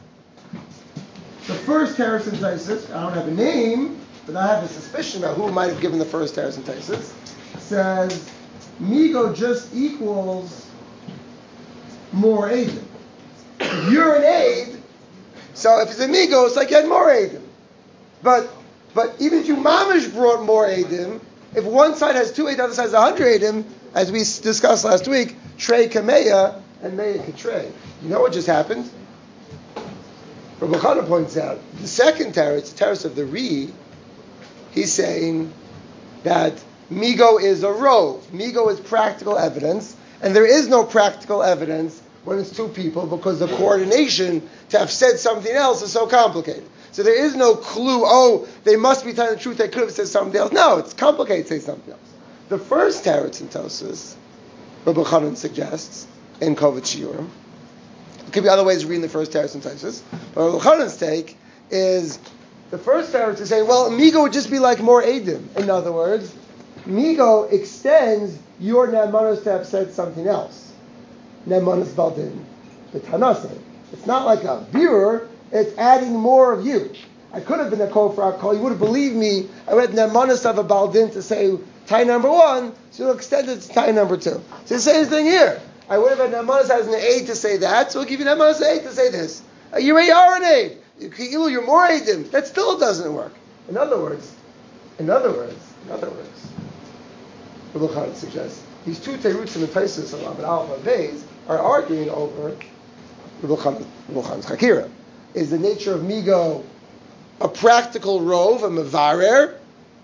[SPEAKER 1] The first teres and taisus, I don't have a name, but I have a suspicion about who might have given the first teres and taisus, says migo just equals more edim. If you're an aid, so if it's a migo, it's like you had more edim. But even if you mamish brought more edim, if one side has 2 edim, the other side has 100 edim, as we discussed last week, trey kameya and meya katrey. You know what just happened? Rabbi Chana points out the second teretz, the teretz of the Ri, he's saying that migo is a rove. Migo is practical evidence, and there is no practical evidence when it's 2 people because the coordination to have said something else is so complicated. So there is no clue, they must be telling the truth, they could have said something else. No, it's complicated to say something else. The first teretz in Tosfos, Rabbi Chanan suggests, in Kovach Shiurim, it could be other ways of reading the first teretz in Tosfos, but Rabbi Chanan's take is, the first teretz is saying, well, migo would just be like more edim. In other words, migo extends your ne'emanos to have said something else. Ne'emanos baldin, the tanase. It's not like a birur, it's adding more of you. I could have been a kofar call. You would have believed me. I read Nemanis of a Baldin to say tie number 1, so you'll extend it to tie number 2. So the same thing here. I would have had Nemanis as an aid to say that, so we'll give you Nemanis aid to say this. You already are an aid. You're more aidim. That still doesn't work. In other words, Rabbi Chanan suggests these 2 terutzim and taisus of Lamed Aleph and Beis are arguing over Rabbi Chanan's Chakira. Is the nature of migo a practical rove, a mevarer,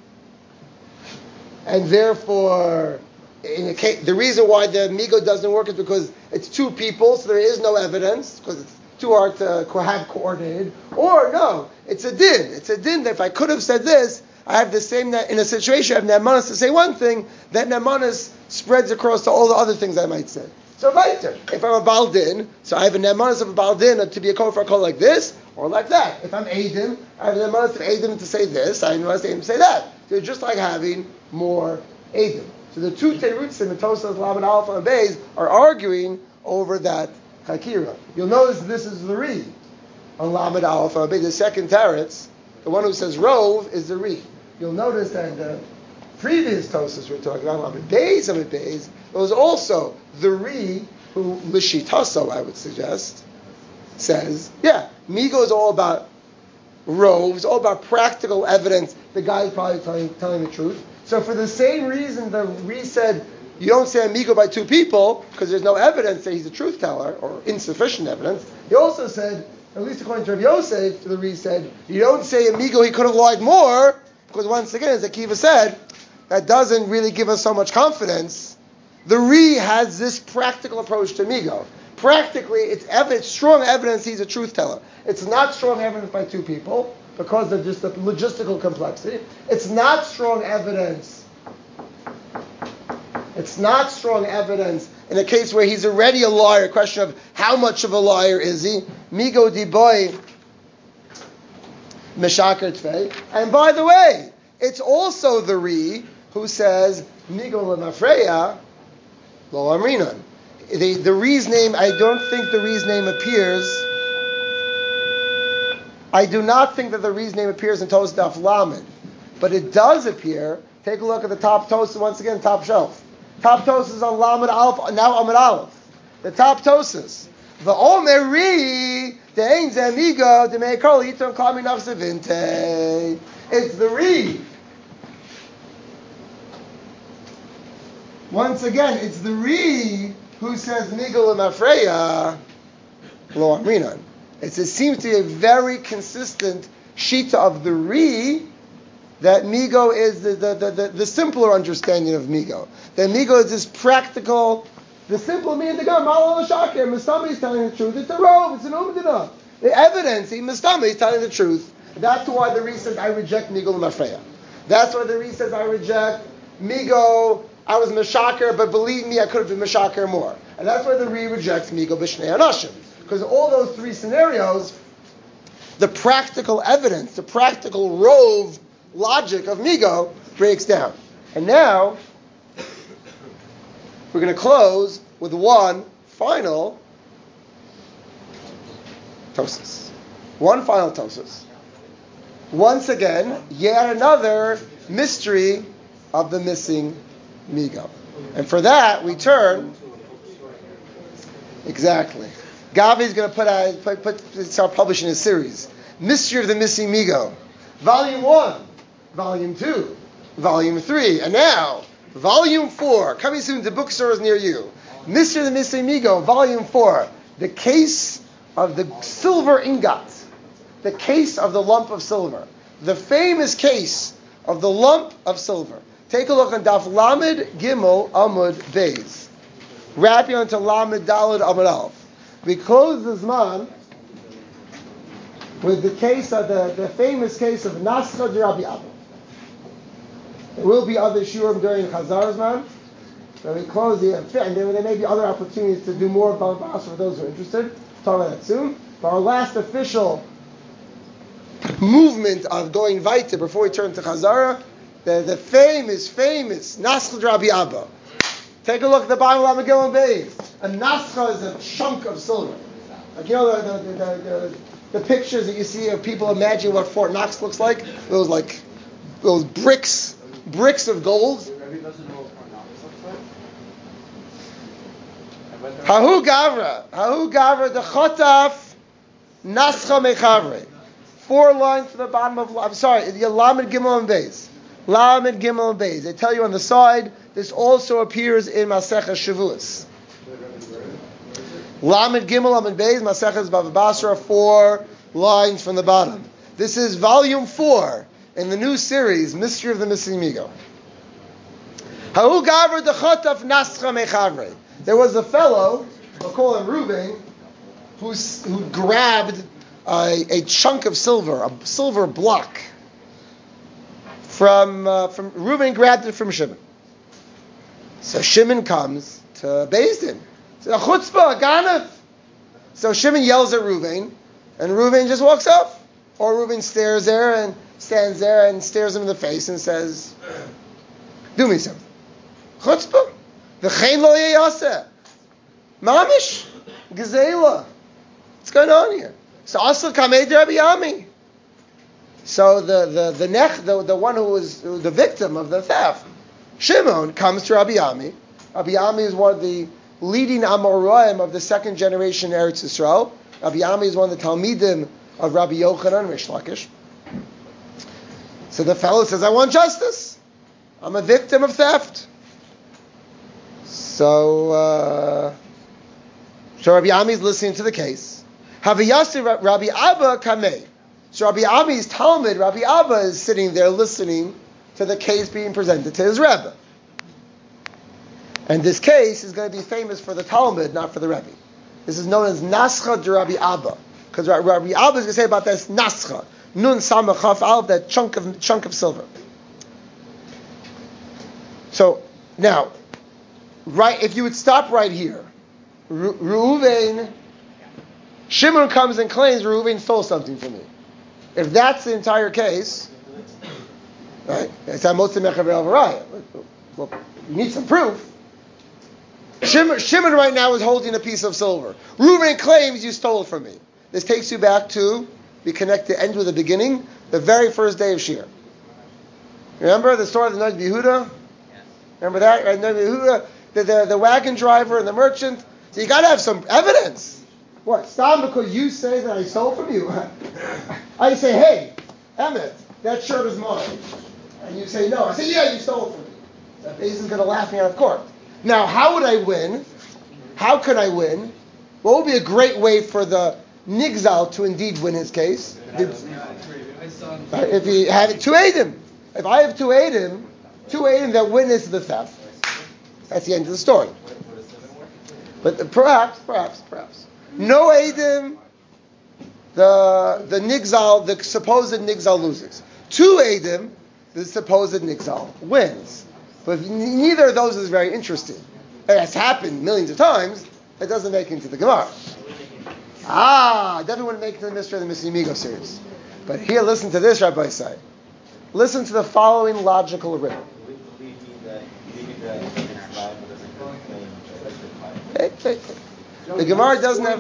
[SPEAKER 1] and therefore, in a case, the reason why the migo doesn't work is because it's 2 people, so there is no evidence because it's too hard to have coordinated. Or no, it's a din. It's a din that if I could have said this, I have the same in a situation. I have nemanis to say one thing, that nemanis spreads across to all the other things I might say. So weiter. If I'm a baldin, so I have a nemanis of a baldin to be a kofar call like this or like that. If I'm edim, I have a nemanis of edim to say this. I have a nemanis of edim to say that. So it's just like having more edim. So the 2 terutzim in the Tosas, Lamed Aleph and Beis are arguing over that chakira. You'll notice this is the Ri on Lamed Aleph and Beis. The second teretz, the one who says rove, is the Ri. You'll notice that in the previous Tosas we're talking about, Lamed Beis and Beis, it was also the Ri who, Lishitaso, I would suggest, says, migo is all about roves, all about practical evidence. The guy is probably telling the truth. So for the same reason the Ri said, you don't say amigo by 2 people, because there's no evidence that he's a truth teller, or insufficient evidence. He also said, at least according to Rav Yosef, the Ri said, you don't say amigo, he could have lied more, because once again, as Akiva said, that doesn't really give us so much confidence. The Ri has this practical approach to migo. Practically, it's strong evidence he's a truth teller. It's not strong evidence by 2 people, because of just the logistical complexity. It's not strong evidence. It's not strong evidence in a case where he's already a liar, a question of how much of a liar is he. Migo di boy, meshaker tfei. And by the way, it's also the Ri who says, migo lemafreya, lo amrinan. The Ri's name, I don't think the Ri's name appears. I do not think that the Ri's name appears in Tosas Daf Lamed, but it does appear. Take a look at the top Tosas once again, top shelf. Top Tosas on Lamed Aleph, now Amud Aleph. The top Tosas. The Omer Ri, the Ein Zemigo, the Meikol Yiton Klami Nachsevinte. It's the Ri. Once again, it's the Ri who says Migol Mafreya Lo Amrinan. It seems to be a very consistent shita of the Ri that migo is the simpler understanding of migo. That migo is this practical, the simple meaning to go, Malal Shakir, Mustami is telling the truth. It's a rove, it's an umdina. The evidence, Mustami is telling the truth. That's why the Ri says, I reject migo l'mafreya. That's why the Ri says, I reject migo, I was Meshaker, but believe me, I could have been Meshaker more. And that's why the Ri rejects migo b'shnei anashim. Because all those three scenarios, the practical evidence, the practical rove logic of migo breaks down. And now, we're going to close with one final Tosas. One final Tosas. Once again, yet another mystery of the missing migo. And for that, we turn... Exactly. Gavi's going to start publishing a series. Mystery of the Missing Migo. Volume 1, Volume 2, Volume 3, and now, Volume 4, coming soon to bookstores near you. Mystery of the Missing Migo, Volume 4. The case of the silver ingot. The case of the lump of silver. The famous case of the lump of silver. Take a look on Daf Lamed Gimel Amud Beis. Wrapping onto Lamed Daled Amud Aleph. We close the Zman with the case of the famous case of Nascha de Rabbi Abba. There will be other shurim during Chazar Zman, so we close the and there may be other opportunities to do more about Bas for those who are interested. Talk about that soon. But our last official movement of going weiter before we turn to Chazara, the famous Nascha de Rabbi Abba. Take a look at the bottom of Lamegillah Beis. A nascha is a chunk of silver. Like, you know the pictures that you see of people imagining what Fort Knox looks like? Those bricks of gold. Hahu Gavra the Chotaf Nascha Mechavre. 4 lines to the bottom of, the Lamed Gimel and Beis. Lamed Gimel and Beis. They tell you on the side, this also appears in Masechah Shavuos. Lamed Gimel, Lamed Beis, Masechah Bava Basra, 4 lines from the bottom. This is volume 4 in the new series, Mystery of the Missing Migo. Hahu Gavra Dechotaf Nascha Mechavre. There was a fellow, we'll call him Reuben, who grabbed a chunk of silver, a silver block. From Reuben grabbed it from Shimon. So Shimon comes to Beis Din. Says, a chutzpah, a ganav. So Shimon yells at Reuben, and Reuben just walks off. Or Reuben stands there and stares him in the face and says, do me something. Chutzpah. V'chein lo yeyaseh. Mamish. Gezela. What's going on here? So Asel Kamei Rabbi Ami. So the one who was the victim of the theft, Shimon, comes to Rabbi Ami. Rabbi Ami is one of the leading Amoraim of the second generation Eretz Yisrael. Rabbi Ami is one of the Talmidim of Rabbi Yochanan, Rish Lakish. So the fellow says, I want justice. I'm a victim of theft. So Rabbi Ami is listening to the case. Haviyasi Rabbi Abba Kamei. So Rabbi Ami's Talmud, Rabbi Abba is sitting there listening to the case being presented to his Rebbe. And this case is going to be famous for the Talmud, not for the Rebbe. This is known as Nascha de Rabbi Abba. Because Rabbi Abba is going to say about this Nascha. Nun Samach Chaf Aleph, that chunk of silver. So, now, right, if you would stop right here, Reuven, Shimon comes and claims Reuven stole something from me. If that's the entire case, right? Well, you need some proof. Shimon right now is holding a piece of silver. Reuven claims you stole it from me. This takes you back to, we connect the end with the beginning, the very first day of Shir. Remember the story of the Noid Yehuda? Yes. Remember that? Right? Noid Yehuda, the wagon driver and the merchant. So you got to have some evidence. What? Stop because you say that I stole from you. I say, hey, Emmett, that shirt is mine. And you say, no. I say, yeah, you stole it from me. That Beis going to laugh me out of court. Now, how would I win? How could I win? What would be a great way for the Nigzal to indeed win his case? If he had 2 Eidim. If I have two Eidim that witness the theft, that's the end of the story. But perhaps, no Eidim, the Nigzal, the supposed Nigzal loses. Two Eidim, the supposed Nigzal wins. But neither of those is very interesting. It has happened millions of times. It doesn't make it into the Gemara. Definitely wouldn't make it to the mystery of the Missing Amigo series. But here, listen to this, Rabbi Say. Listen to the following logical riddle. The Gemara doesn't have.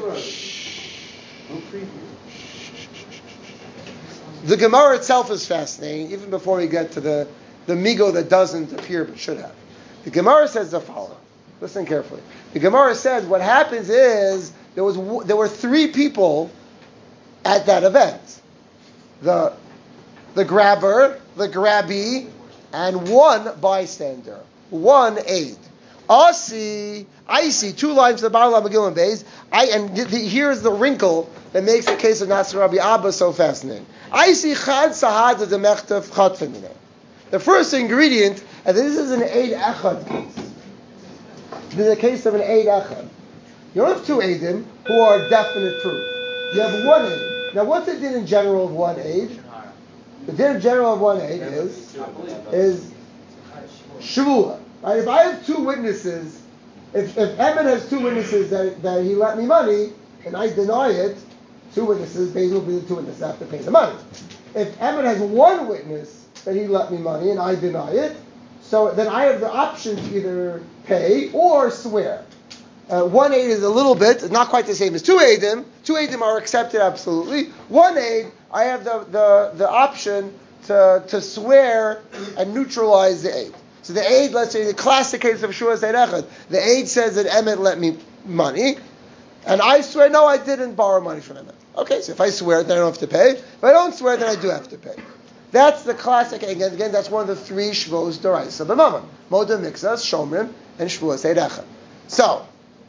[SPEAKER 1] The Gemara itself is fascinating, even before we get to the Migo that doesn't appear but should have. The Gemara says the following. Listen carefully. The Gemara says what happens is there were three people at that event. The grabber, the grabbee, and one bystander, one aid. I see 2 lines of the Baal HaMegillah Beis. Here's the wrinkle that makes the case of Nasser Rabbi Abba so fascinating. I see Chad Sahad the Mechtav Chatfenine. The first ingredient, and this is an Eid Echad case. This is a case of an Eid Echad. You don't have 2 Eidim who are definite proof. You have 1 Eid. Now, what's the din in general of 1 Eid? The din in general of 1 Eid is Shavua. Right? If I have 2 witnesses, if Emet has 2 witnesses that he lent me money, and I deny it, 2 witnesses, Beis will be the 2 witnesses that have to pay the money. If Emet has 1 witness that he lent me money and I deny it, so then I have the option to either pay or swear. 1 aid is a little bit, not quite the same as 2 aidim. 2 aidim are accepted absolutely. 1 aid, I have the option to swear and neutralize the aid. So the aid, let's say the classic case of Shuas Eid Echad, the aid says that Emet lent me money, and I swear, no, I didn't borrow money from Emet. Okay, so if I swear, then I don't have to pay. If I don't swear, then I do have to pay. That's the classic, again, that's one of the 3 Shvos Doraisa B'Mammon. Moda Mixas, Shomrim, and Shvuas Eid Echad. So,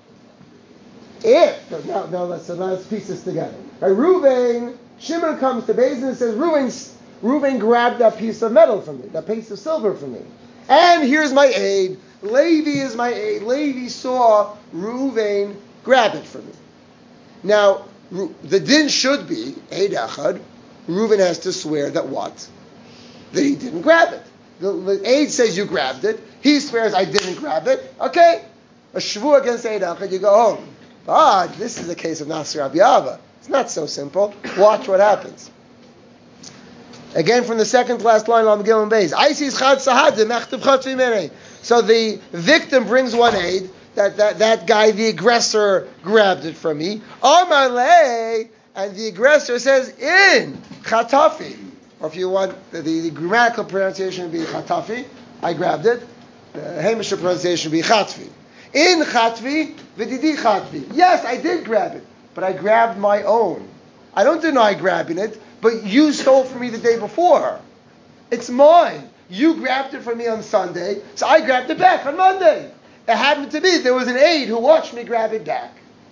[SPEAKER 1] now let's piece this together. Right, Shimon comes to Beis and says, Reuven grabbed that piece of metal from me, that piece of silver from me. And here's my aid. Levi is my aid. Levi saw Reuven grab it from me. Now, the din should be, Eid Echad, Reuven has to swear that what? That he didn't grab it. The aid says you grabbed it. He swears I didn't grab it. Okay. A shvu against Eid Echad, you go home. But this is a case of Nasser Rabbi Abba. It's not so simple. Watch what happens. Again, from the second to last line, Lamgil Beis. So the victim brings 1 aid. That guy, the aggressor, grabbed it from me. And the aggressor says, in Chatafi. Or if you want, the grammatical pronunciation would be Chatafi. I grabbed it. The Hamish pronunciation would be Chatfi. In Chatvi, Vididi Chatvi. Yes, I did grab it, but I grabbed my own. I don't deny grabbing it, but you stole from me the day before. It's mine. You grabbed it from me on Sunday, so I grabbed it back on Monday. It happened to be there was an aide who watched me grab it back.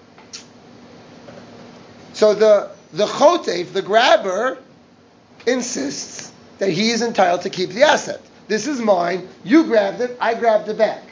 [SPEAKER 1] So the Chotef, the grabber, insists that he is entitled to keep the asset. This is mine. You grabbed it. I grabbed it back.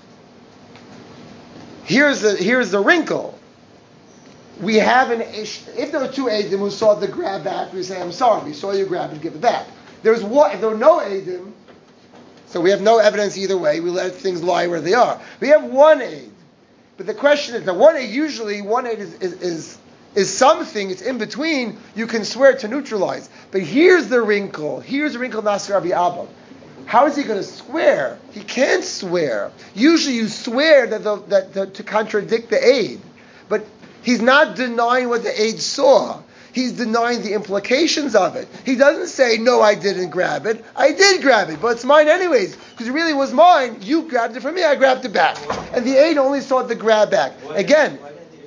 [SPEAKER 1] Here's the wrinkle. We have if there were 2 Eidim who saw the grab back, we say, I'm sorry, we saw you grab it, give it back. If there were no Eidim, so we have no evidence either way, we let things lie where they are. We have 1 Eid. But the question is, the 1 Eid, usually 1 Eid is something, it's in between, you can swear to neutralize. But here's the wrinkle. Here's the wrinkle, Nasser Rabbi Abba. How is he going to swear? He can't swear. Usually you swear that to contradict the aid. But he's not denying what the aid saw. He's denying the implications of it. He doesn't say, no, I didn't grab it. I did grab it, but it's mine anyways. Because it really was mine. You grabbed it from me, I grabbed it back. And the aid only saw the grab back. Again.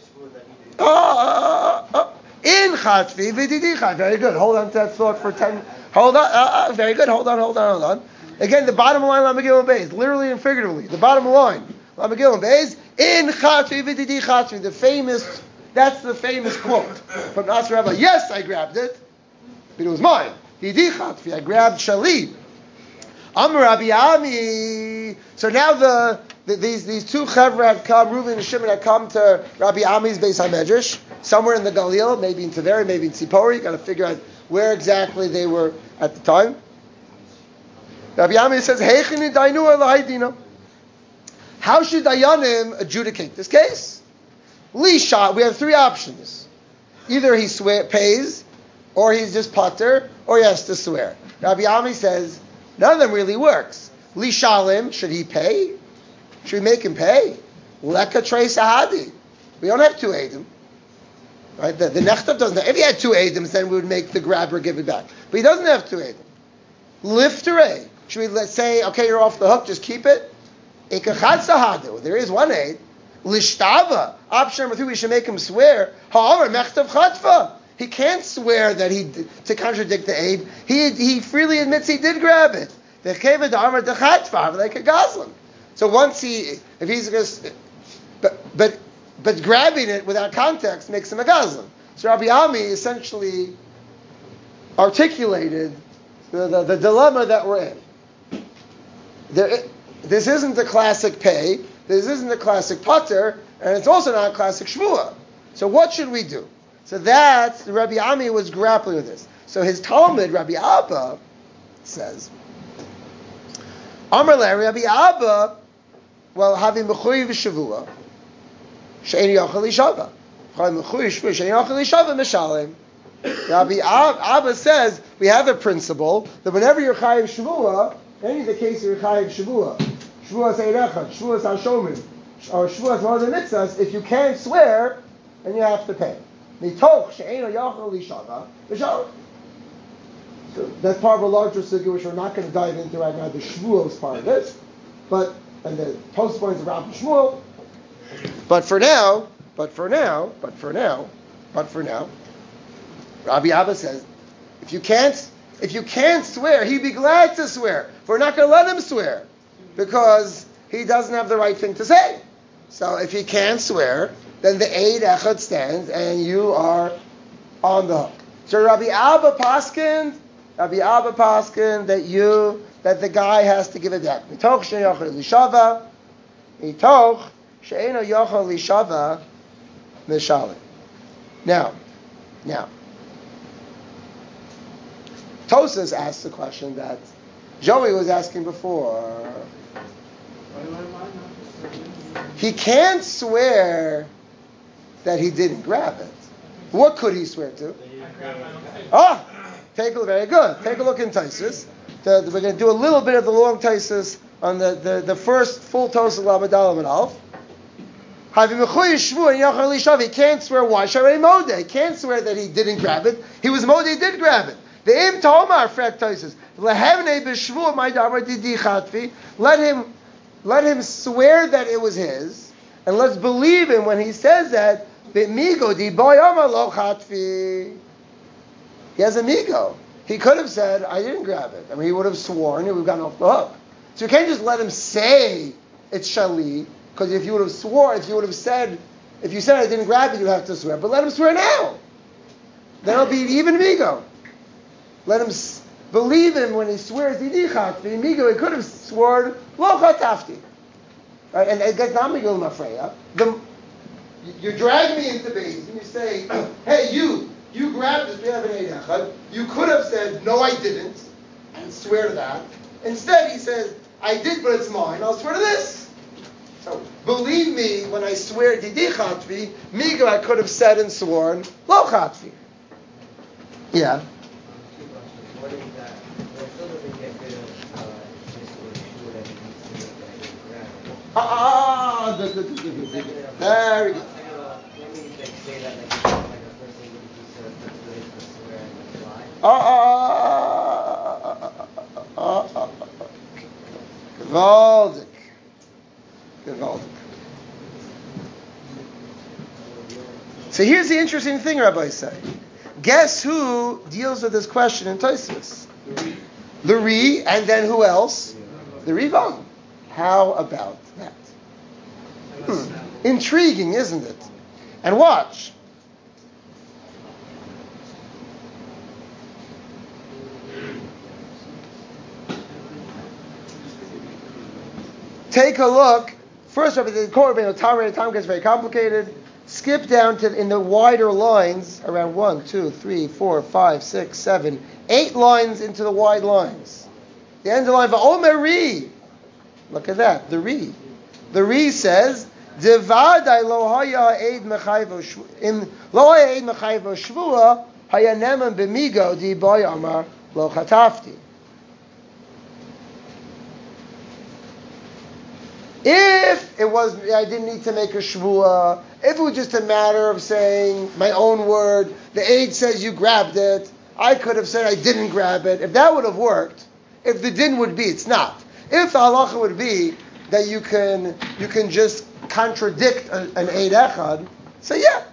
[SPEAKER 1] In Chatvi, Vididi Chatvi. Very good. Hold on to that thought for 10. Hold on. Very good. Hold on. Again, the bottom line, Lamegillah Beis, literally and figuratively, the bottom line, Lamegillah Beis, in Chatvi Vididi Chatvi, that's the famous quote from Nasser Rabbi. Yes, I grabbed it, but it was mine. Didi Chatvi, I grabbed Shalit. Amar Rabbi Ami. So now these two chevra had come, Reuven and Shimon had come to Rabbi Ami's Beis HaMedrash, somewhere in the Galil, maybe in Taveri, maybe in Tzipori. You got to figure out where exactly they were at the time. Rabbi Ami says, "Heichini dainu elaydina." How should Dayanim adjudicate this case? Lisha, we have three options. Either he pays, or he's just pater, or he has to swear. Rabbi Ami says, none of them really works. Lishalim, should he pay? Should we make him pay? Leka trei sahadi. We don't have two Eidim. Right? The Nechtav doesn't have. If he had two Eidim, then we would make the grabber give it back. But he doesn't have two Eidim. Lifterei. Should we say, okay, you're off the hook, just keep it? Ekachad sahadu. There is one Eid. Lishtava. Option number 3, we should make him swear. However, Mechtav chatfa. He can't swear that to contradict the Eid. He freely admits he did grab it. Like a goslin. So once if he's just, but grabbing it without context makes him a goslin. So Rabbi Ami essentially articulated the dilemma that we're in. This isn't a classic pay. This isn't a classic pater, and it's also not a classic shvua. So what should we do? So that's Rabbi Ami was grappling with this. So his Talmud, Rabbi Abba, says, Amar le Rabbi Abba, well, having mechuyev shavua, she'en yachal ishava. Having mechuyev shavua, she'en yachal ishava mishalem. Rabbi Abba says we have a principle that whenever you're chayiv shavua, any the case you're chayiv shavua, shavua seirechad, shavua hashomin, or shavua mother mitzvahs, if you can't swear, then you have to pay. Mitoch she'en yachal ishava mishalem. So that's part of a larger sugya which we're not going to dive into right now. The Shmuel is part of this, and the post points of Rabbi Shmuel. But for now, Rabbi Abba says, if you can't swear, he'd be glad to swear. We're not going to let him swear because he doesn't have the right thing to say. So if he can't swear, then the Eid Echad stands and you are on the hook. So Rabbi Abba paskin that the guy has to give it back. Mitoch she'eno yochel lishava, mitoch she'eno yochel lishava mishalim. Now, Tosas asks the question that Joey was asking before. He can't swear that he didn't grab it. What could he swear to? Very good. Take a look in Tosas. We're going to do a little bit of the long Tosas on the first full Tosas Lamed Aleph and Alf. He can't swear. Why? He can't swear that he didn't grab it. He was Modeh, he did grab it. The Im Tomar Frek Tosas. Let him swear that it was his, and let's believe him when he says that. He has a migo. He could have said, I didn't grab it. I mean, he would have sworn, and we've gotten off the hook. So you can't just let him say it's shali, because if you would have said, if you said I didn't grab it, you have to swear. But let him swear now. Then it'll be even migo. Let him believe him when he swears Yidichatvi, migo, he could have sworn lo chatafti. Right? And it gets not migo mafreya. You're dragging me into base, and you say, hey, you grabbed this, we have an Eid Echad. You could have said, no, I didn't, and swear to that. Instead, he says, I did, but it's mine. I'll swear to this. So, believe me when I swear Didi Chatvi, Migo, I could have said and sworn, Lo Chatvi. Yeah.
[SPEAKER 5] Two questions. One is that, well, still doesn't get rid of this word shul that he needs to make that he grabbed it.
[SPEAKER 1] Very good.
[SPEAKER 5] Let me say that like a person would be so good to swear and lie.
[SPEAKER 1] Gewaldig. So here's the interesting thing, Rabbi say. Guess who deals with this question in Tosfos? The Ri, and then who else? The Rivam. How about that? Intriguing, isn't it? And watch. Take a look. First off, the time gets very complicated. Skip down to in the wider lines, around 1, 2, 3, 4, 5, 6, 7, 8 lines into the wide lines. The end of the line for Omeri. Look at that, the Re. The Re says, Devadai lo haya eid mechayvo shvua haya neman b'migo di boy amar lo chatafti. If it was, I didn't need to make a shvua. If it was just a matter of saying my own word, the aid says you grabbed it. I could have said I didn't grab it. If that would have worked, if the din would be, it's not. If the halacha would be that you can just contradict an aid echad, so yeah.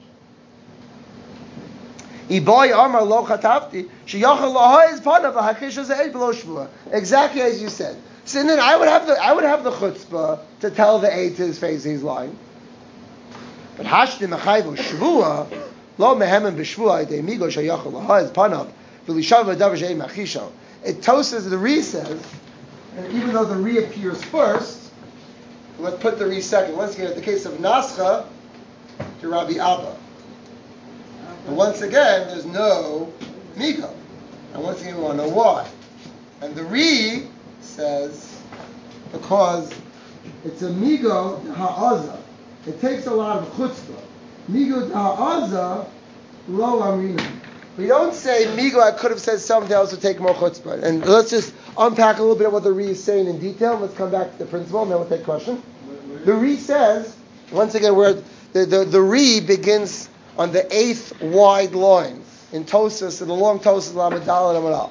[SPEAKER 1] Exactly as you said. So then I would have the chutzpah to tell the aid to his face he's lying. But hashdi mechayvo shvua lo mehemen b'shvua idei migo shayachal lahayz panav v'lishav v'davar she'ei machisho. It tosses the Re says, and even though the Re appears first, let's put the Re second. Once again, in the case of Nascha to Rabbi Abba, and once again there's no migo, and once again we want to know why. And the Re says because it's a migo ha'aza. It takes a lot of chutzpah. Migo ha'aza lo amrina. We don't say migo. I could have said something else to take more chutzpah. And let's just unpack a little bit of what the Re is saying in detail. Let's come back to the principle, and then we'll take a question. The Re says once again where the Re begins on the 8th wide line in Tosas, in the long Tosas Lamadal and Amadal.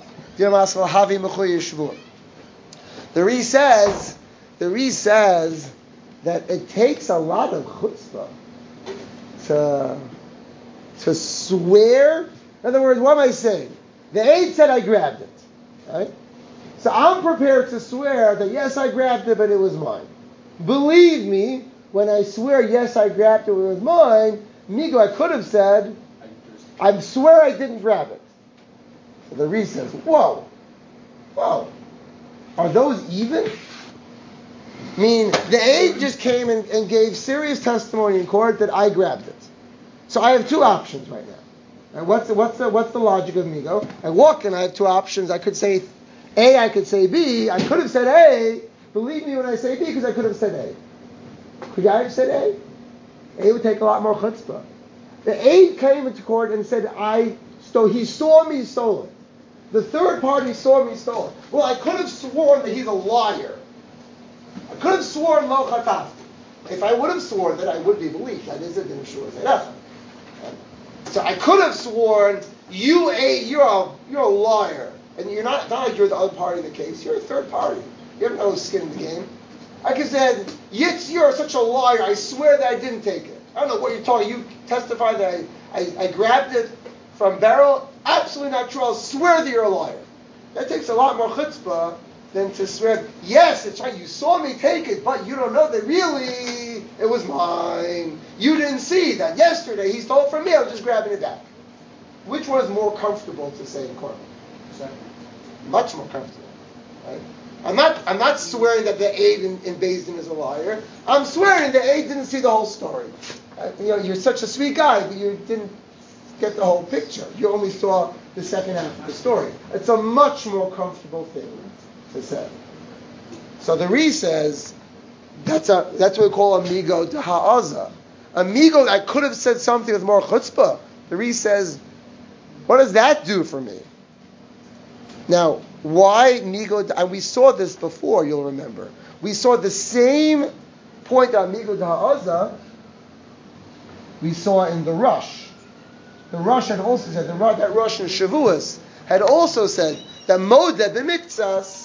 [SPEAKER 1] The Re says that it takes a lot of chutzpah to swear. In other words, what am I saying? The aide said I grabbed it, right? So I'm prepared to swear that yes, I grabbed it, but it was mine. Believe me, when I swear yes, I grabbed it, but it was mine, migo, I could have said, I swear I didn't grab it. So the Re says, whoa, are those even? I mean, the aide just came and gave serious testimony in court that I grabbed it. So I have two options right now. And what's the logic of migo? I walk and I have two options. I could say A, I could say B. I could have said A. Believe me when I say B, because I could have said A. Could I have said A? A would take a lot more chutzpah. The aide came into court and said he saw me stole it. The third party saw me stole it. Well, I could have sworn that he's a liar. I could have sworn lo chatafti. If I would have sworn that, I would be believed. That is it in Shur Zaydacha. So I could have sworn you're a liar, and you're not like you're the other party in the case. You're a third party. You have no skin in the game. I could have said, Yitz, you're such a liar. I swear that I didn't take it. I don't know what you're talking. You testify that I grabbed it from barrel. Absolutely not true. I'll swear that you're a liar. That takes a lot more chutzpah than to swear, yes, it's right, you saw me take it, but you don't know that really it was mine. You didn't see that yesterday he stole it from me, I was just grabbing it back. Which one is more comfortable to say in court? Much more comfortable. Right? I'm not swearing that the aide in Beis Din is a liar. I'm swearing the aide didn't see the whole story. You're such a sweet guy, but you didn't get the whole picture. You only saw the second half of the story. It's a much more comfortable thing to say. So the Re says that's what we call amigo de ha'aza. Amigo, I could have said something with more chutzpah. The Re says, what does that do for me? Now, why amigo? And we saw this before. You'll remember. We saw the same point on amigo de ha'aza. We saw in the Rush. The Rush had also said that Rush in Shavuos had also said that modeh b'miktsas.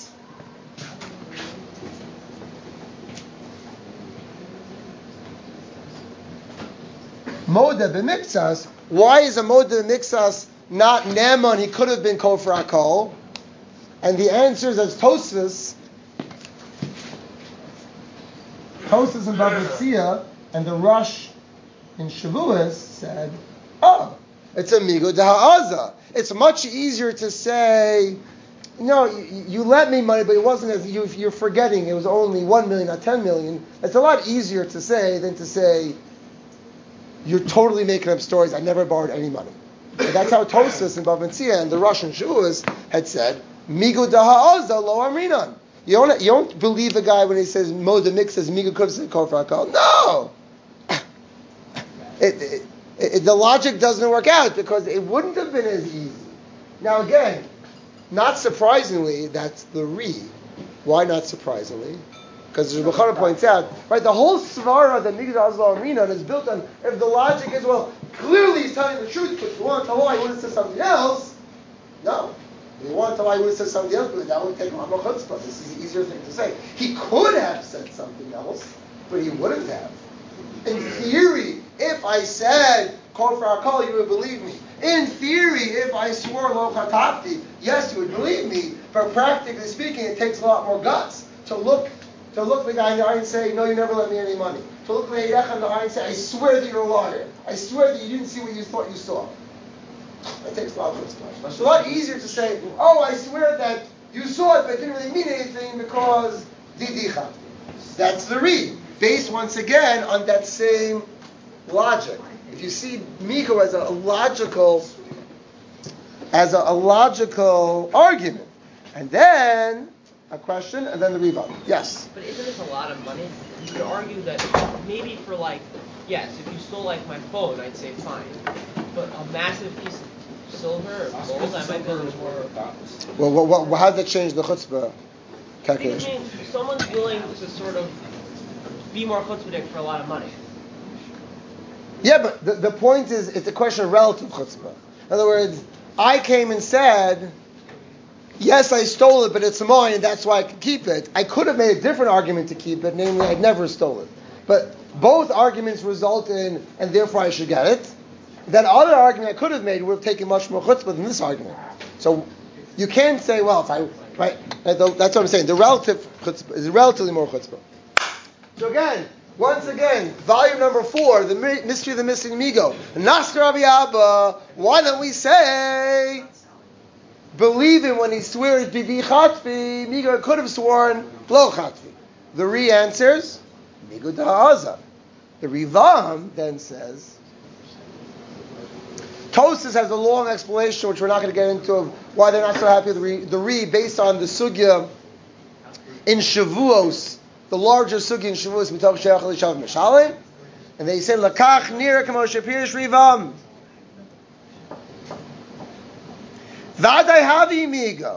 [SPEAKER 1] Modeh b'miktsas. Why is a modeh b'miktsas not neman? He could have been kofar hakol. And the answer is as Tosfos and Bava Metzia and the Rush in Shavuos said, oh, it's amigo de ha'aza. It's much easier to say no, you lent me money, but it wasn't as you're forgetting. It was only 1 million, not 10 million. It's a lot easier to say than to say you're totally making up stories. I never borrowed any money. And that's how Tosas and Bava Metzia and the Russian Shuas had said, Migu daha'aza lo amrinan. You don't believe a guy when he says Moda Mix says Migu Kufs Kofar Akal. No! The logic doesn't work out because it wouldn't have been as easy. Now again, not surprisingly, that's the Re. Why not surprisingly? Because as Rebbe points out, right, the whole svara that Migu daha'aza lo amrinan is built on, if the logic is, well, clearly he's telling the truth, but if you want to lie, he would have said something else. No. If you want to lie, he would have said something else, but that would take Mama Chutzpah. This is the easier thing to say. He could have said something else, but he wouldn't have. In theory, if I said, call for our call, you would believe me. In theory, if I swore lo chatafti, yes, you would believe me, but practically speaking, it takes a lot more guts to look the guy in the eye and say, no, you never lent me any money. To look the Eirech in the eye and say, I swear that you're a liar. I swear that you didn't see what you thought you saw. That takes a lot of chutzpah. It's a lot easier to say, oh, I swear that you saw it, but it didn't really mean anything because didicha. That's the read. Based once again on that same logic. If you see Migo as a logical argument, and then a question, and then the Riva. Yes?
[SPEAKER 2] But isn't this a lot of money? You could argue that maybe for yes, if you stole my phone, I'd say fine. But a massive piece of silver or gold, I might be a little more...
[SPEAKER 1] Well, how did that change the chutzpah calculation?
[SPEAKER 2] It means someone's willing to sort of be more chutzpahdik for a lot of money.
[SPEAKER 1] Yeah, but the point is, it's a question of relative chutzpah. In other words, I came and said, yes, I stole it, but it's mine, and that's why I can keep it. I could have made a different argument to keep it, namely, I'd never stole it. But both arguments result in, and therefore I should get it. That other argument I could have made would have taken much more chutzpah than this argument. So you can't say, well, if I, right? That's what I'm saying. The relative chutzpah is relatively more chutzpah. So again, once again, volume number 4, the mystery of the missing Migo. Nasr Rabbi Abba, why don't we say, believe him when he swears Bidi Chatvi, Migo could have sworn Lo Chatvi. The Re answers, Migo Da'aza. The Rivam then says, Tosas has a long explanation, which we're not going to get into, of why they're not so happy with the Re based on the sugya in Shavuos, the larger sugya in Shavuos, Mitoch Sheach L'Shav Mishalim, and they say, Lakach Nira Kamo Shapirish Rivam. Vadai Havi Migo.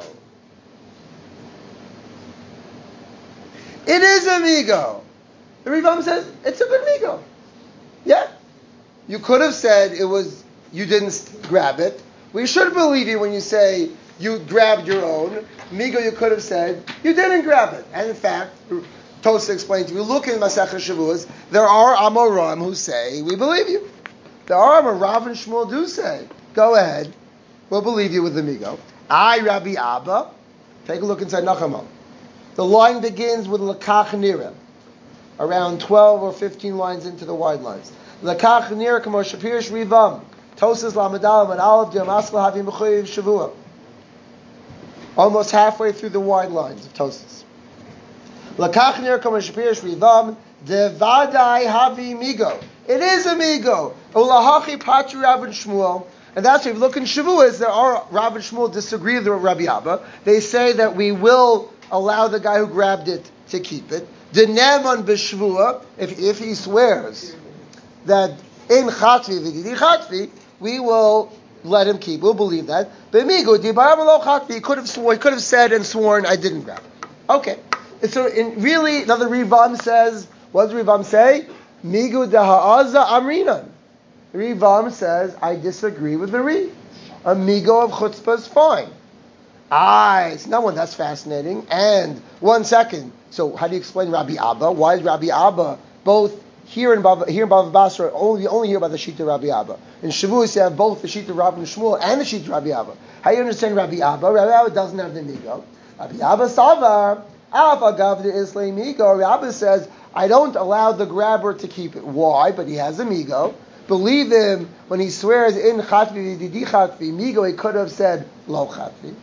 [SPEAKER 1] It is a Migo. The Rivam says, it's a good Migo. Yeah. You could have said you didn't grab it. We should believe you when you say you grabbed your own. Migo, you could have said you didn't grab it. And in fact, Tosa explains, if you look in Masechah Shavuos, there are Amoram who say, we believe you. There are Amoram, Rav and Shmuel do say, go ahead, we'll believe you with the Migo. I, Rabbi Abba, take a look inside Nachamah. The line begins with Lakach Nira, around 12 or 15 lines into the wide lines. Lakach Nira Kamo Shapirish Rivam. Tosas Lamadalam and Aleph Diam Askal Havim B'Choyev Shavua. Almost halfway through the wide lines of Tosas. Lakach Nir Kamo Shapirish Rivam Devadai Havi Migo. It is a Migo. Ulahachi Patri Rav and Shmuel. And that's why if you look in Shavuos, there are Rav and Shmuel disagree with Rabbi Abba. They say that we will allow the guy who grabbed it to keep it. Deneman B'Shvua, if he swears that in Chatvi v'Didi Chatvi, we will let him keep. We'll believe that. But Migo, he could have said and sworn, I didn't grab it. Okay. So really, another Rivam says, what does Rivam say? Migo daha'aza amrinan. Rivam says, I disagree with the Ri. A Migo of chutzpah is fine. So now that's fascinating. And 1 second. So how do you explain Rabbi Abba? Why is Rabbi Abba both here in Bava Basra, only hear about the Shita Rabbi Abba. In Shavuos, you have both the Shita Rabbi Shmuel and the Shita Rabbi Abba. How do you understand Rabbi Abba? Rabbi Abba doesn't have the Migo. Rabbi Abba Savar, Alpha Gav the Islam Migo. Rabbi Abba says, I don't allow the grabber to keep it. Why? But he has a Migo. Believe him when he swears in Chatvi, Didi Chatvi, Migo, he could have said Lo Chatvi.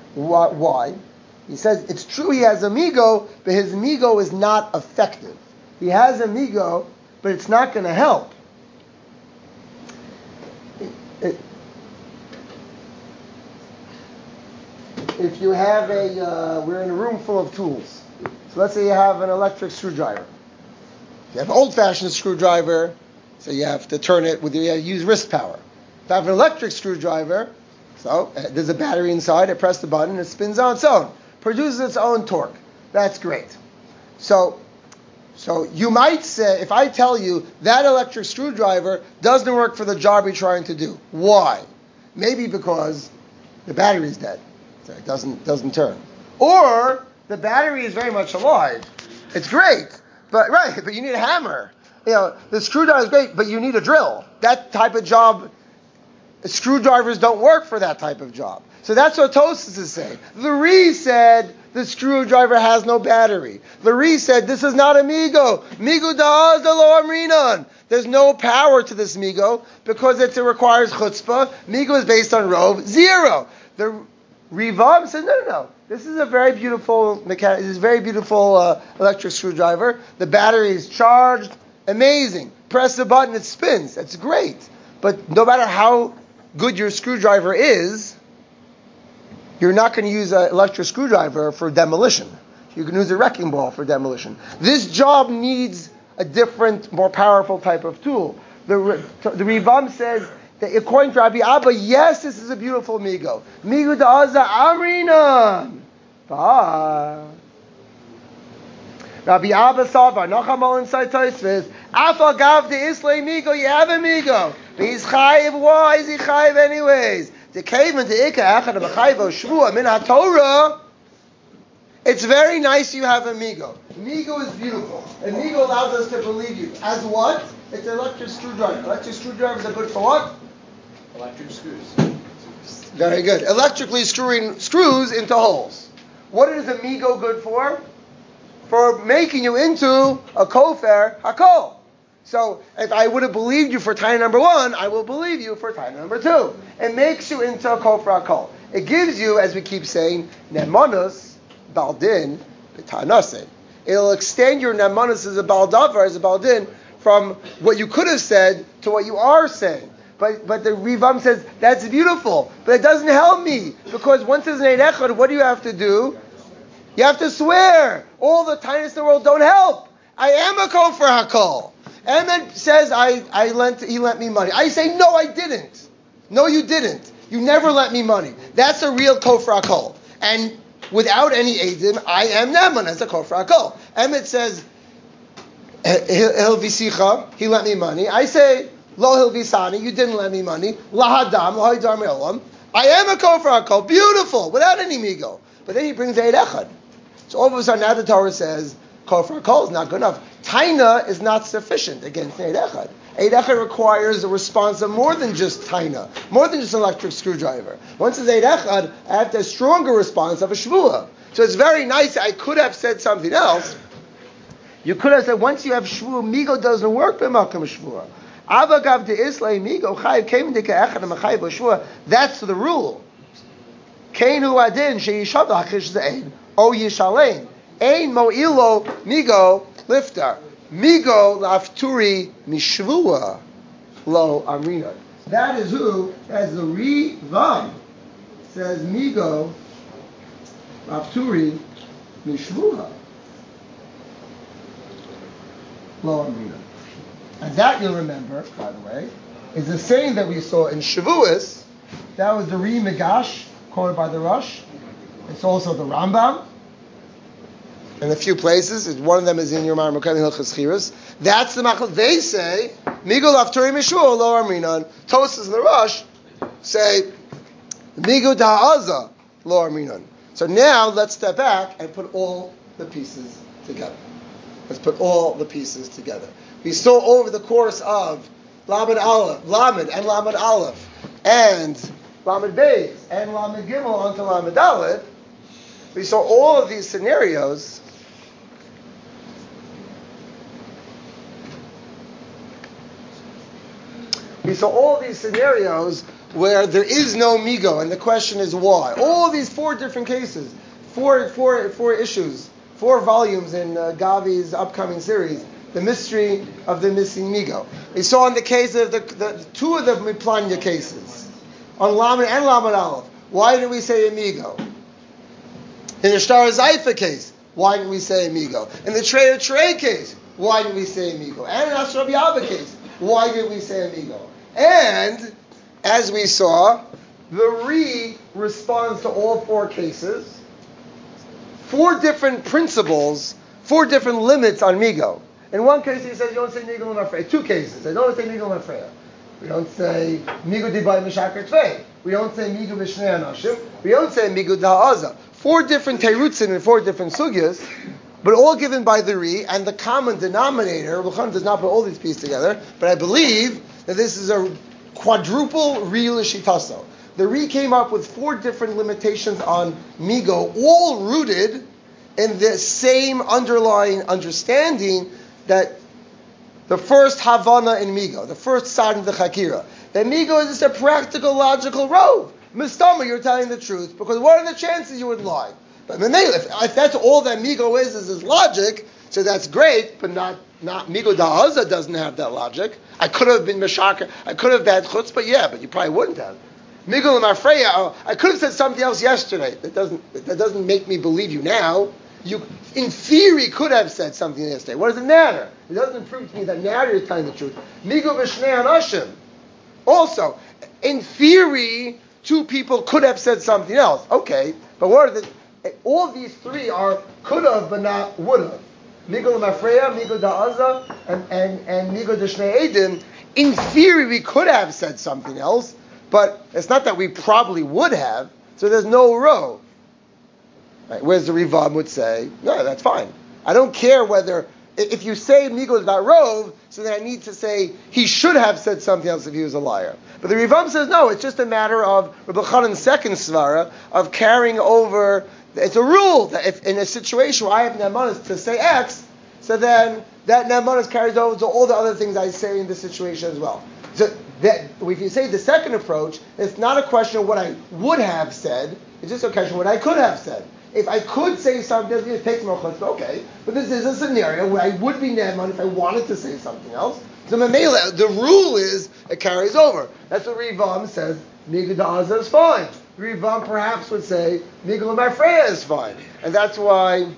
[SPEAKER 1] Why? He says it's true he has a migo, but his migo is not effective. He has a migo, but it's not going to help. If you have we're in a room full of tools. So let's say you have an electric screwdriver. If you have an old-fashioned screwdriver, so you have to turn it you use wrist power. If you have an electric screwdriver, so there's a battery inside, I press the button, it spins on its own, produces its own torque. That's great. So you might say, if I tell you that electric screwdriver doesn't work for the job you're trying to do, why? Maybe because the battery is dead. So it doesn't turn. Or the battery is very much alive. It's great, but you need a hammer. The screwdriver is great, but you need a drill. That type of job, screwdrivers don't work for that type of job. So that's what Tosfos is saying. The Ri said the screwdriver has no battery. The Ri said this is not a migo. Migo da'az da lo amrinan. There's no power to this migo because it requires chutzpah. Migo is based on rov, 0. The Rivam said no. This is a very beautiful electric screwdriver. The battery is charged. Amazing. Press the button, it spins. That's great. But no matter how good your screwdriver is, you're not going to use an electric screwdriver for demolition. You can use a wrecking ball for demolition. This job needs a different, more powerful type of tool. The Rivam says that according to Rabbi Abba, yes, this is a beautiful migo. Migo da'aza amrinan. Rabbi Abba saw Nachamol inside Tosfos. Afa gav de islay migo. You have a migo, but he's chayiv. Why is he chayiv anyways? The kaven to ikka echad of chayiv shvua min haTorah. It's very nice you have a migo. Migo is beautiful, and migo allows us to believe you. As what? It's an electric screwdriver. Electric screwdrivers are good for what?
[SPEAKER 3] Electric screws.
[SPEAKER 1] Very good. Electrically screwing screws into holes. What is a migo good for? For making you into a kofer hakol. So if I would have believed you for time number 1, I will believe you for time number 2. It makes you into a kofer hakol. It gives you, as we keep saying, nemanus baldin b'tanase. It'll extend your nemanus as a baldavar, as a baldin, from what you could have said to what you are saying. But the Rivam says, that's beautiful, but it doesn't help me, because once there's an Eid Echad, what do you have to do? You have to swear. All the tiniest in the world don't help. I am a kofer hakol. Emet says he lent me money. I say, no, I didn't. No, you didn't. You never lent me money. That's a real kofer hakol. And without any edim, I am Neman as a kofer hakol. Emet says, Hilvisicha, he lent me money. I say, Lo Hilvisani, you didn't lend me money. Lahadam, Lahaydar Me'olam. I am a kofer hakol. Beautiful, without any migo. But then he brings Eid Echad. So all of a sudden now the Torah says, kofer hakol is not good enough. Taina is not sufficient against Eid Echad. Eid Echad requires a response of more than just taina, more than just an electric screwdriver. Once it's Eid Echad, I have a stronger response of a shvua. So it's very nice. I could have said something else. You could have said, once you have shvua, migo doesn't work, b'malkam shvua. Avagav de islay migo chayiv came to echad amachayiv shvua. That's the rule. Keinu adin sheyishad hachish ze'ein o yishalein ein mo'ilo migo liftar migo lafturi mishvua lo amrina. That is who, as the Rivam says, migo lafturi mishvua lo amrina. And that, you'll remember, by the way, is the saying that we saw in Shavuos. That was the Ri Migash, quoted by the Rosh. It's also the Rambam. In a few places. One of them is in your Mar Mekayim Hilchos Chiras. That's the Machal. They say, Migo Lafturi Mishua Lo Amrinan. Tosfos and the Rosh say, Migo Da'aza Lo Amrinan. So now, let's step back and put all the pieces together. Let's put all the pieces together. We saw over the course of Lamed and Lamed Aleph, and Lamed Beis, and Lamed Gimel onto Lamed Aleph, we saw all of these scenarios He saw all these scenarios where there is no migo, and the question is why. All these 4 different cases, four issues, 4 volumes in Gavi's upcoming series, the mystery of the missing migo. He saw in the case of the 2 of the Miplanya cases, on Lamed and Lamed Aleph, why didn't we say amigo? In the Shtar Zaifa case, why didn't we say amigo? In the Trey case, why didn't we say amigo? And in the Asher Rabbi Abba case, why did we say amigo? And, as we saw, the Ri responds to all 4 cases. 4 different principles, 4 different limits on migo. In one case he says you don't say migo l'mafreya. 2 cases, they don't say migo l'mafreya. We don't say migo dibai mishaker tvei. We don't say migo b'shnei anashim. We don't say migo da'aza. 4 different terutzim and 4 different sugyas, but all given by the Ri, and the common denominator, Rabbi Chanan does not put all these pieces together, but I believe that this is a quadruple Ri l'shitaso. The Ri came up with 4 different limitations on migo, all rooted in the same underlying understanding that the first Havana in migo, the first side of the Chakira, that migo is just a practical, logical road. Mistama, you're telling the truth, because what are the chances you would lie? But if that's all that migo is logic, so that's great, but not migo da'aza doesn't have that logic. I could have been meshaka, I could have had chutz, but you probably wouldn't have. Migo l'mafreya, I could have said something else yesterday. That doesn't make me believe you now. You, in theory, could have said something yesterday. What does it matter? It doesn't prove to me that now you're telling the truth. Migo b'shnei anashim. Also, in theory, 2 people could have said something else. Okay, but what are all these 3 are could have, but not would have. Migo l'mafreya, migo da'aza, and migo d'shnei edim. In theory, we could have said something else, but it's not that we probably would have, so there's no row. Right, whereas the Rivam would say, no, that's fine. I don't care whether, if you say migo is not rov, so then I need to say he should have said something else if he was a liar. But the Rivam says, no, it's just a matter of Rabbi Chanan's second svara, of carrying over, it's a rule that if in a situation where I have nemanis to say X, so then that nemanis carries over to all the other things I say in this situation as well. So that, if you say the second approach, it's not a question of what I would have said, it's just a question of what I could have said. If I could say something, it takes more chutz, okay. But this is a scenario where I would be ne'eman if I wanted to say something else. So the rule is it carries over. That's what Rivam says. Migo da'aza is fine. Rivam perhaps would say migo l'mafreya is fine, and that's why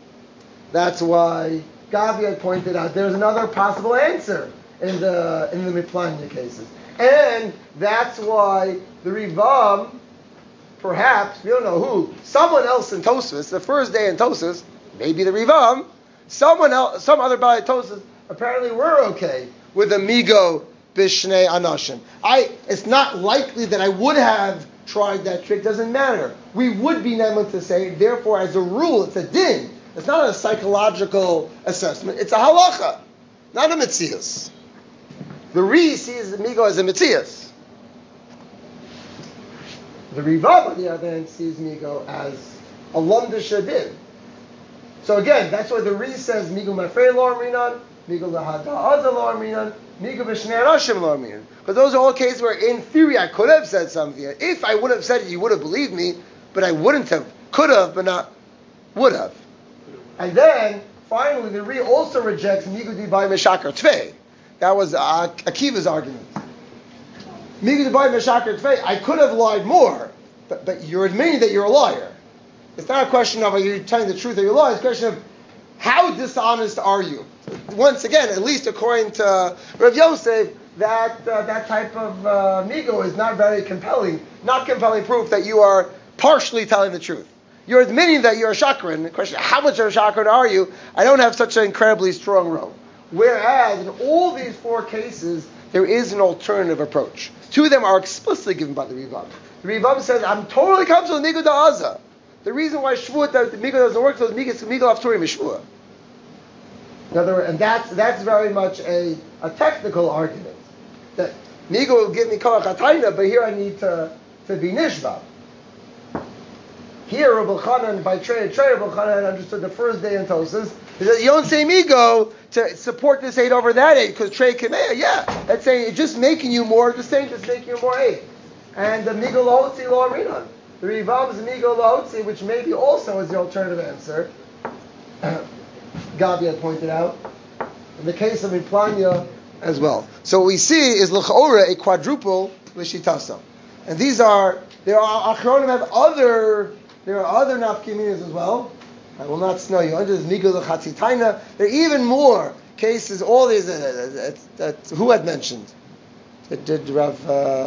[SPEAKER 1] Gavi had pointed out there's another possible answer in the Miplanya cases, and that's why the Rivam. Perhaps, we don't know who, someone else in Tosfos, the first day in Tosfos, maybe the Rivam, someone else, some other Baalei Tosfos, apparently were okay with amigo b'shnei anashim. It's not likely that I would have tried that trick, doesn't matter. We would be neman to say, therefore, as a rule, it's a din. It's not a psychological assessment, it's a halacha, not a mitzias. The Ri sees amigo as a mitzias. The Rivam, on the other hand, sees migo as a lumda shadid. So again, that's why the Ri says migo mafrei lo amrinan, migo lahada'aza lo amrinan, migo b'shnei anashim lo amrinan. Because those are all cases where, in theory, I could have said something. If I would have said it, you would have believed me, but I wouldn't have. Could have, but not would have. And then, finally, the Ri also rejects migo dibai meshaker tvei. That was Akiva's argument. I could have lied more, but you're admitting that you're a liar. It's not a question of are you telling the truth or you're lying. It's a question of how dishonest are you. Once again, at least according to Rav Yosef, that type of migo is not very compelling. Not compelling proof that you are partially telling the truth. You're admitting that you're a shakran. The question: how much of a shakran are you? I don't have such an incredibly strong row. Whereas in all these 4 cases, there is an alternative approach. 2 of them are explicitly given by the Rivam. The Rivam says, I'm totally comfortable with migo da'aza. The reason why Shavuot, the migo doesn't work, is migo hafturim mishvua. In other words, and that's very much a technical argument. That migo will give me koach hatayna, but here I need to be nishva. Here, Rabbi Chanan, by Trey Rabbi Chanan understood the first day in Tosas, You don't say migo to support this 8 over that 8 because trey kameya. Yeah, that's saying it's just making you more the same, just making you more 8. And the migo lahotzi lo arinon. The Rivam is migo lahotzi, which maybe also is the alternative answer. Gabi had pointed out in the case of Miplanya as well. So what we see is l'chaora a quadruple l'shitasa, and there are other nafkiminas as well. I will not snow you under this migo l'chatzitaina. There are even more cases. All these who had mentioned. Did Rav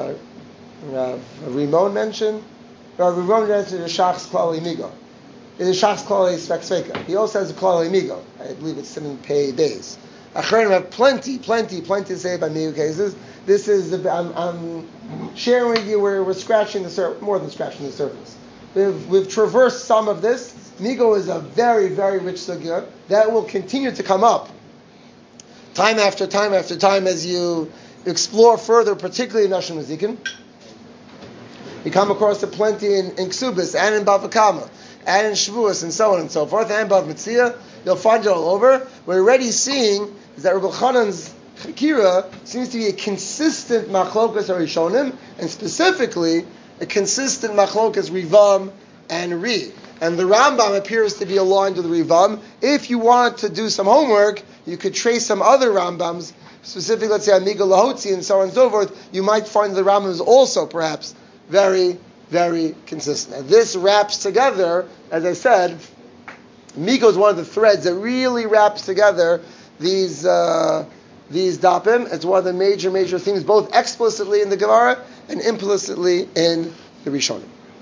[SPEAKER 1] Rimon mention? Rav Rimon mentioned the shachs klali migo. It is shachs klali sveka. He also has a klali migo. I believe it's Simon Pei Beis. Achronim have plenty to say about migo cases. This is I'm sharing with you where we're scratching the surface, more than scratching the surface. We've traversed some of this. Migo is a very, very rich sugya that will continue to come up time after time after time as you explore further, particularly in Nashim Mazikin. You come across it plenty in Ksubis and in Bava Kama and in Shavuos and so on and so forth, and Bav Mitzia. You'll find it all over. We're already seeing is that Rabbi Chanan's Chakira seems to be a consistent machlokas Rishonim, and specifically a consistent machlokas Rivam and Ri. And the Rambam appears to be aligned with the Rivam. If you want to do some homework, you could trace some other Rambams, specifically, let's say, Amiga Lahotzi and so on and so forth. You might find the Rambam is also, perhaps, very, very consistent. And this wraps together, as I said, Migo is one of the threads that really wraps together these dapim. It's one of the major themes, both explicitly in the Gemara and implicitly in the Rishonim.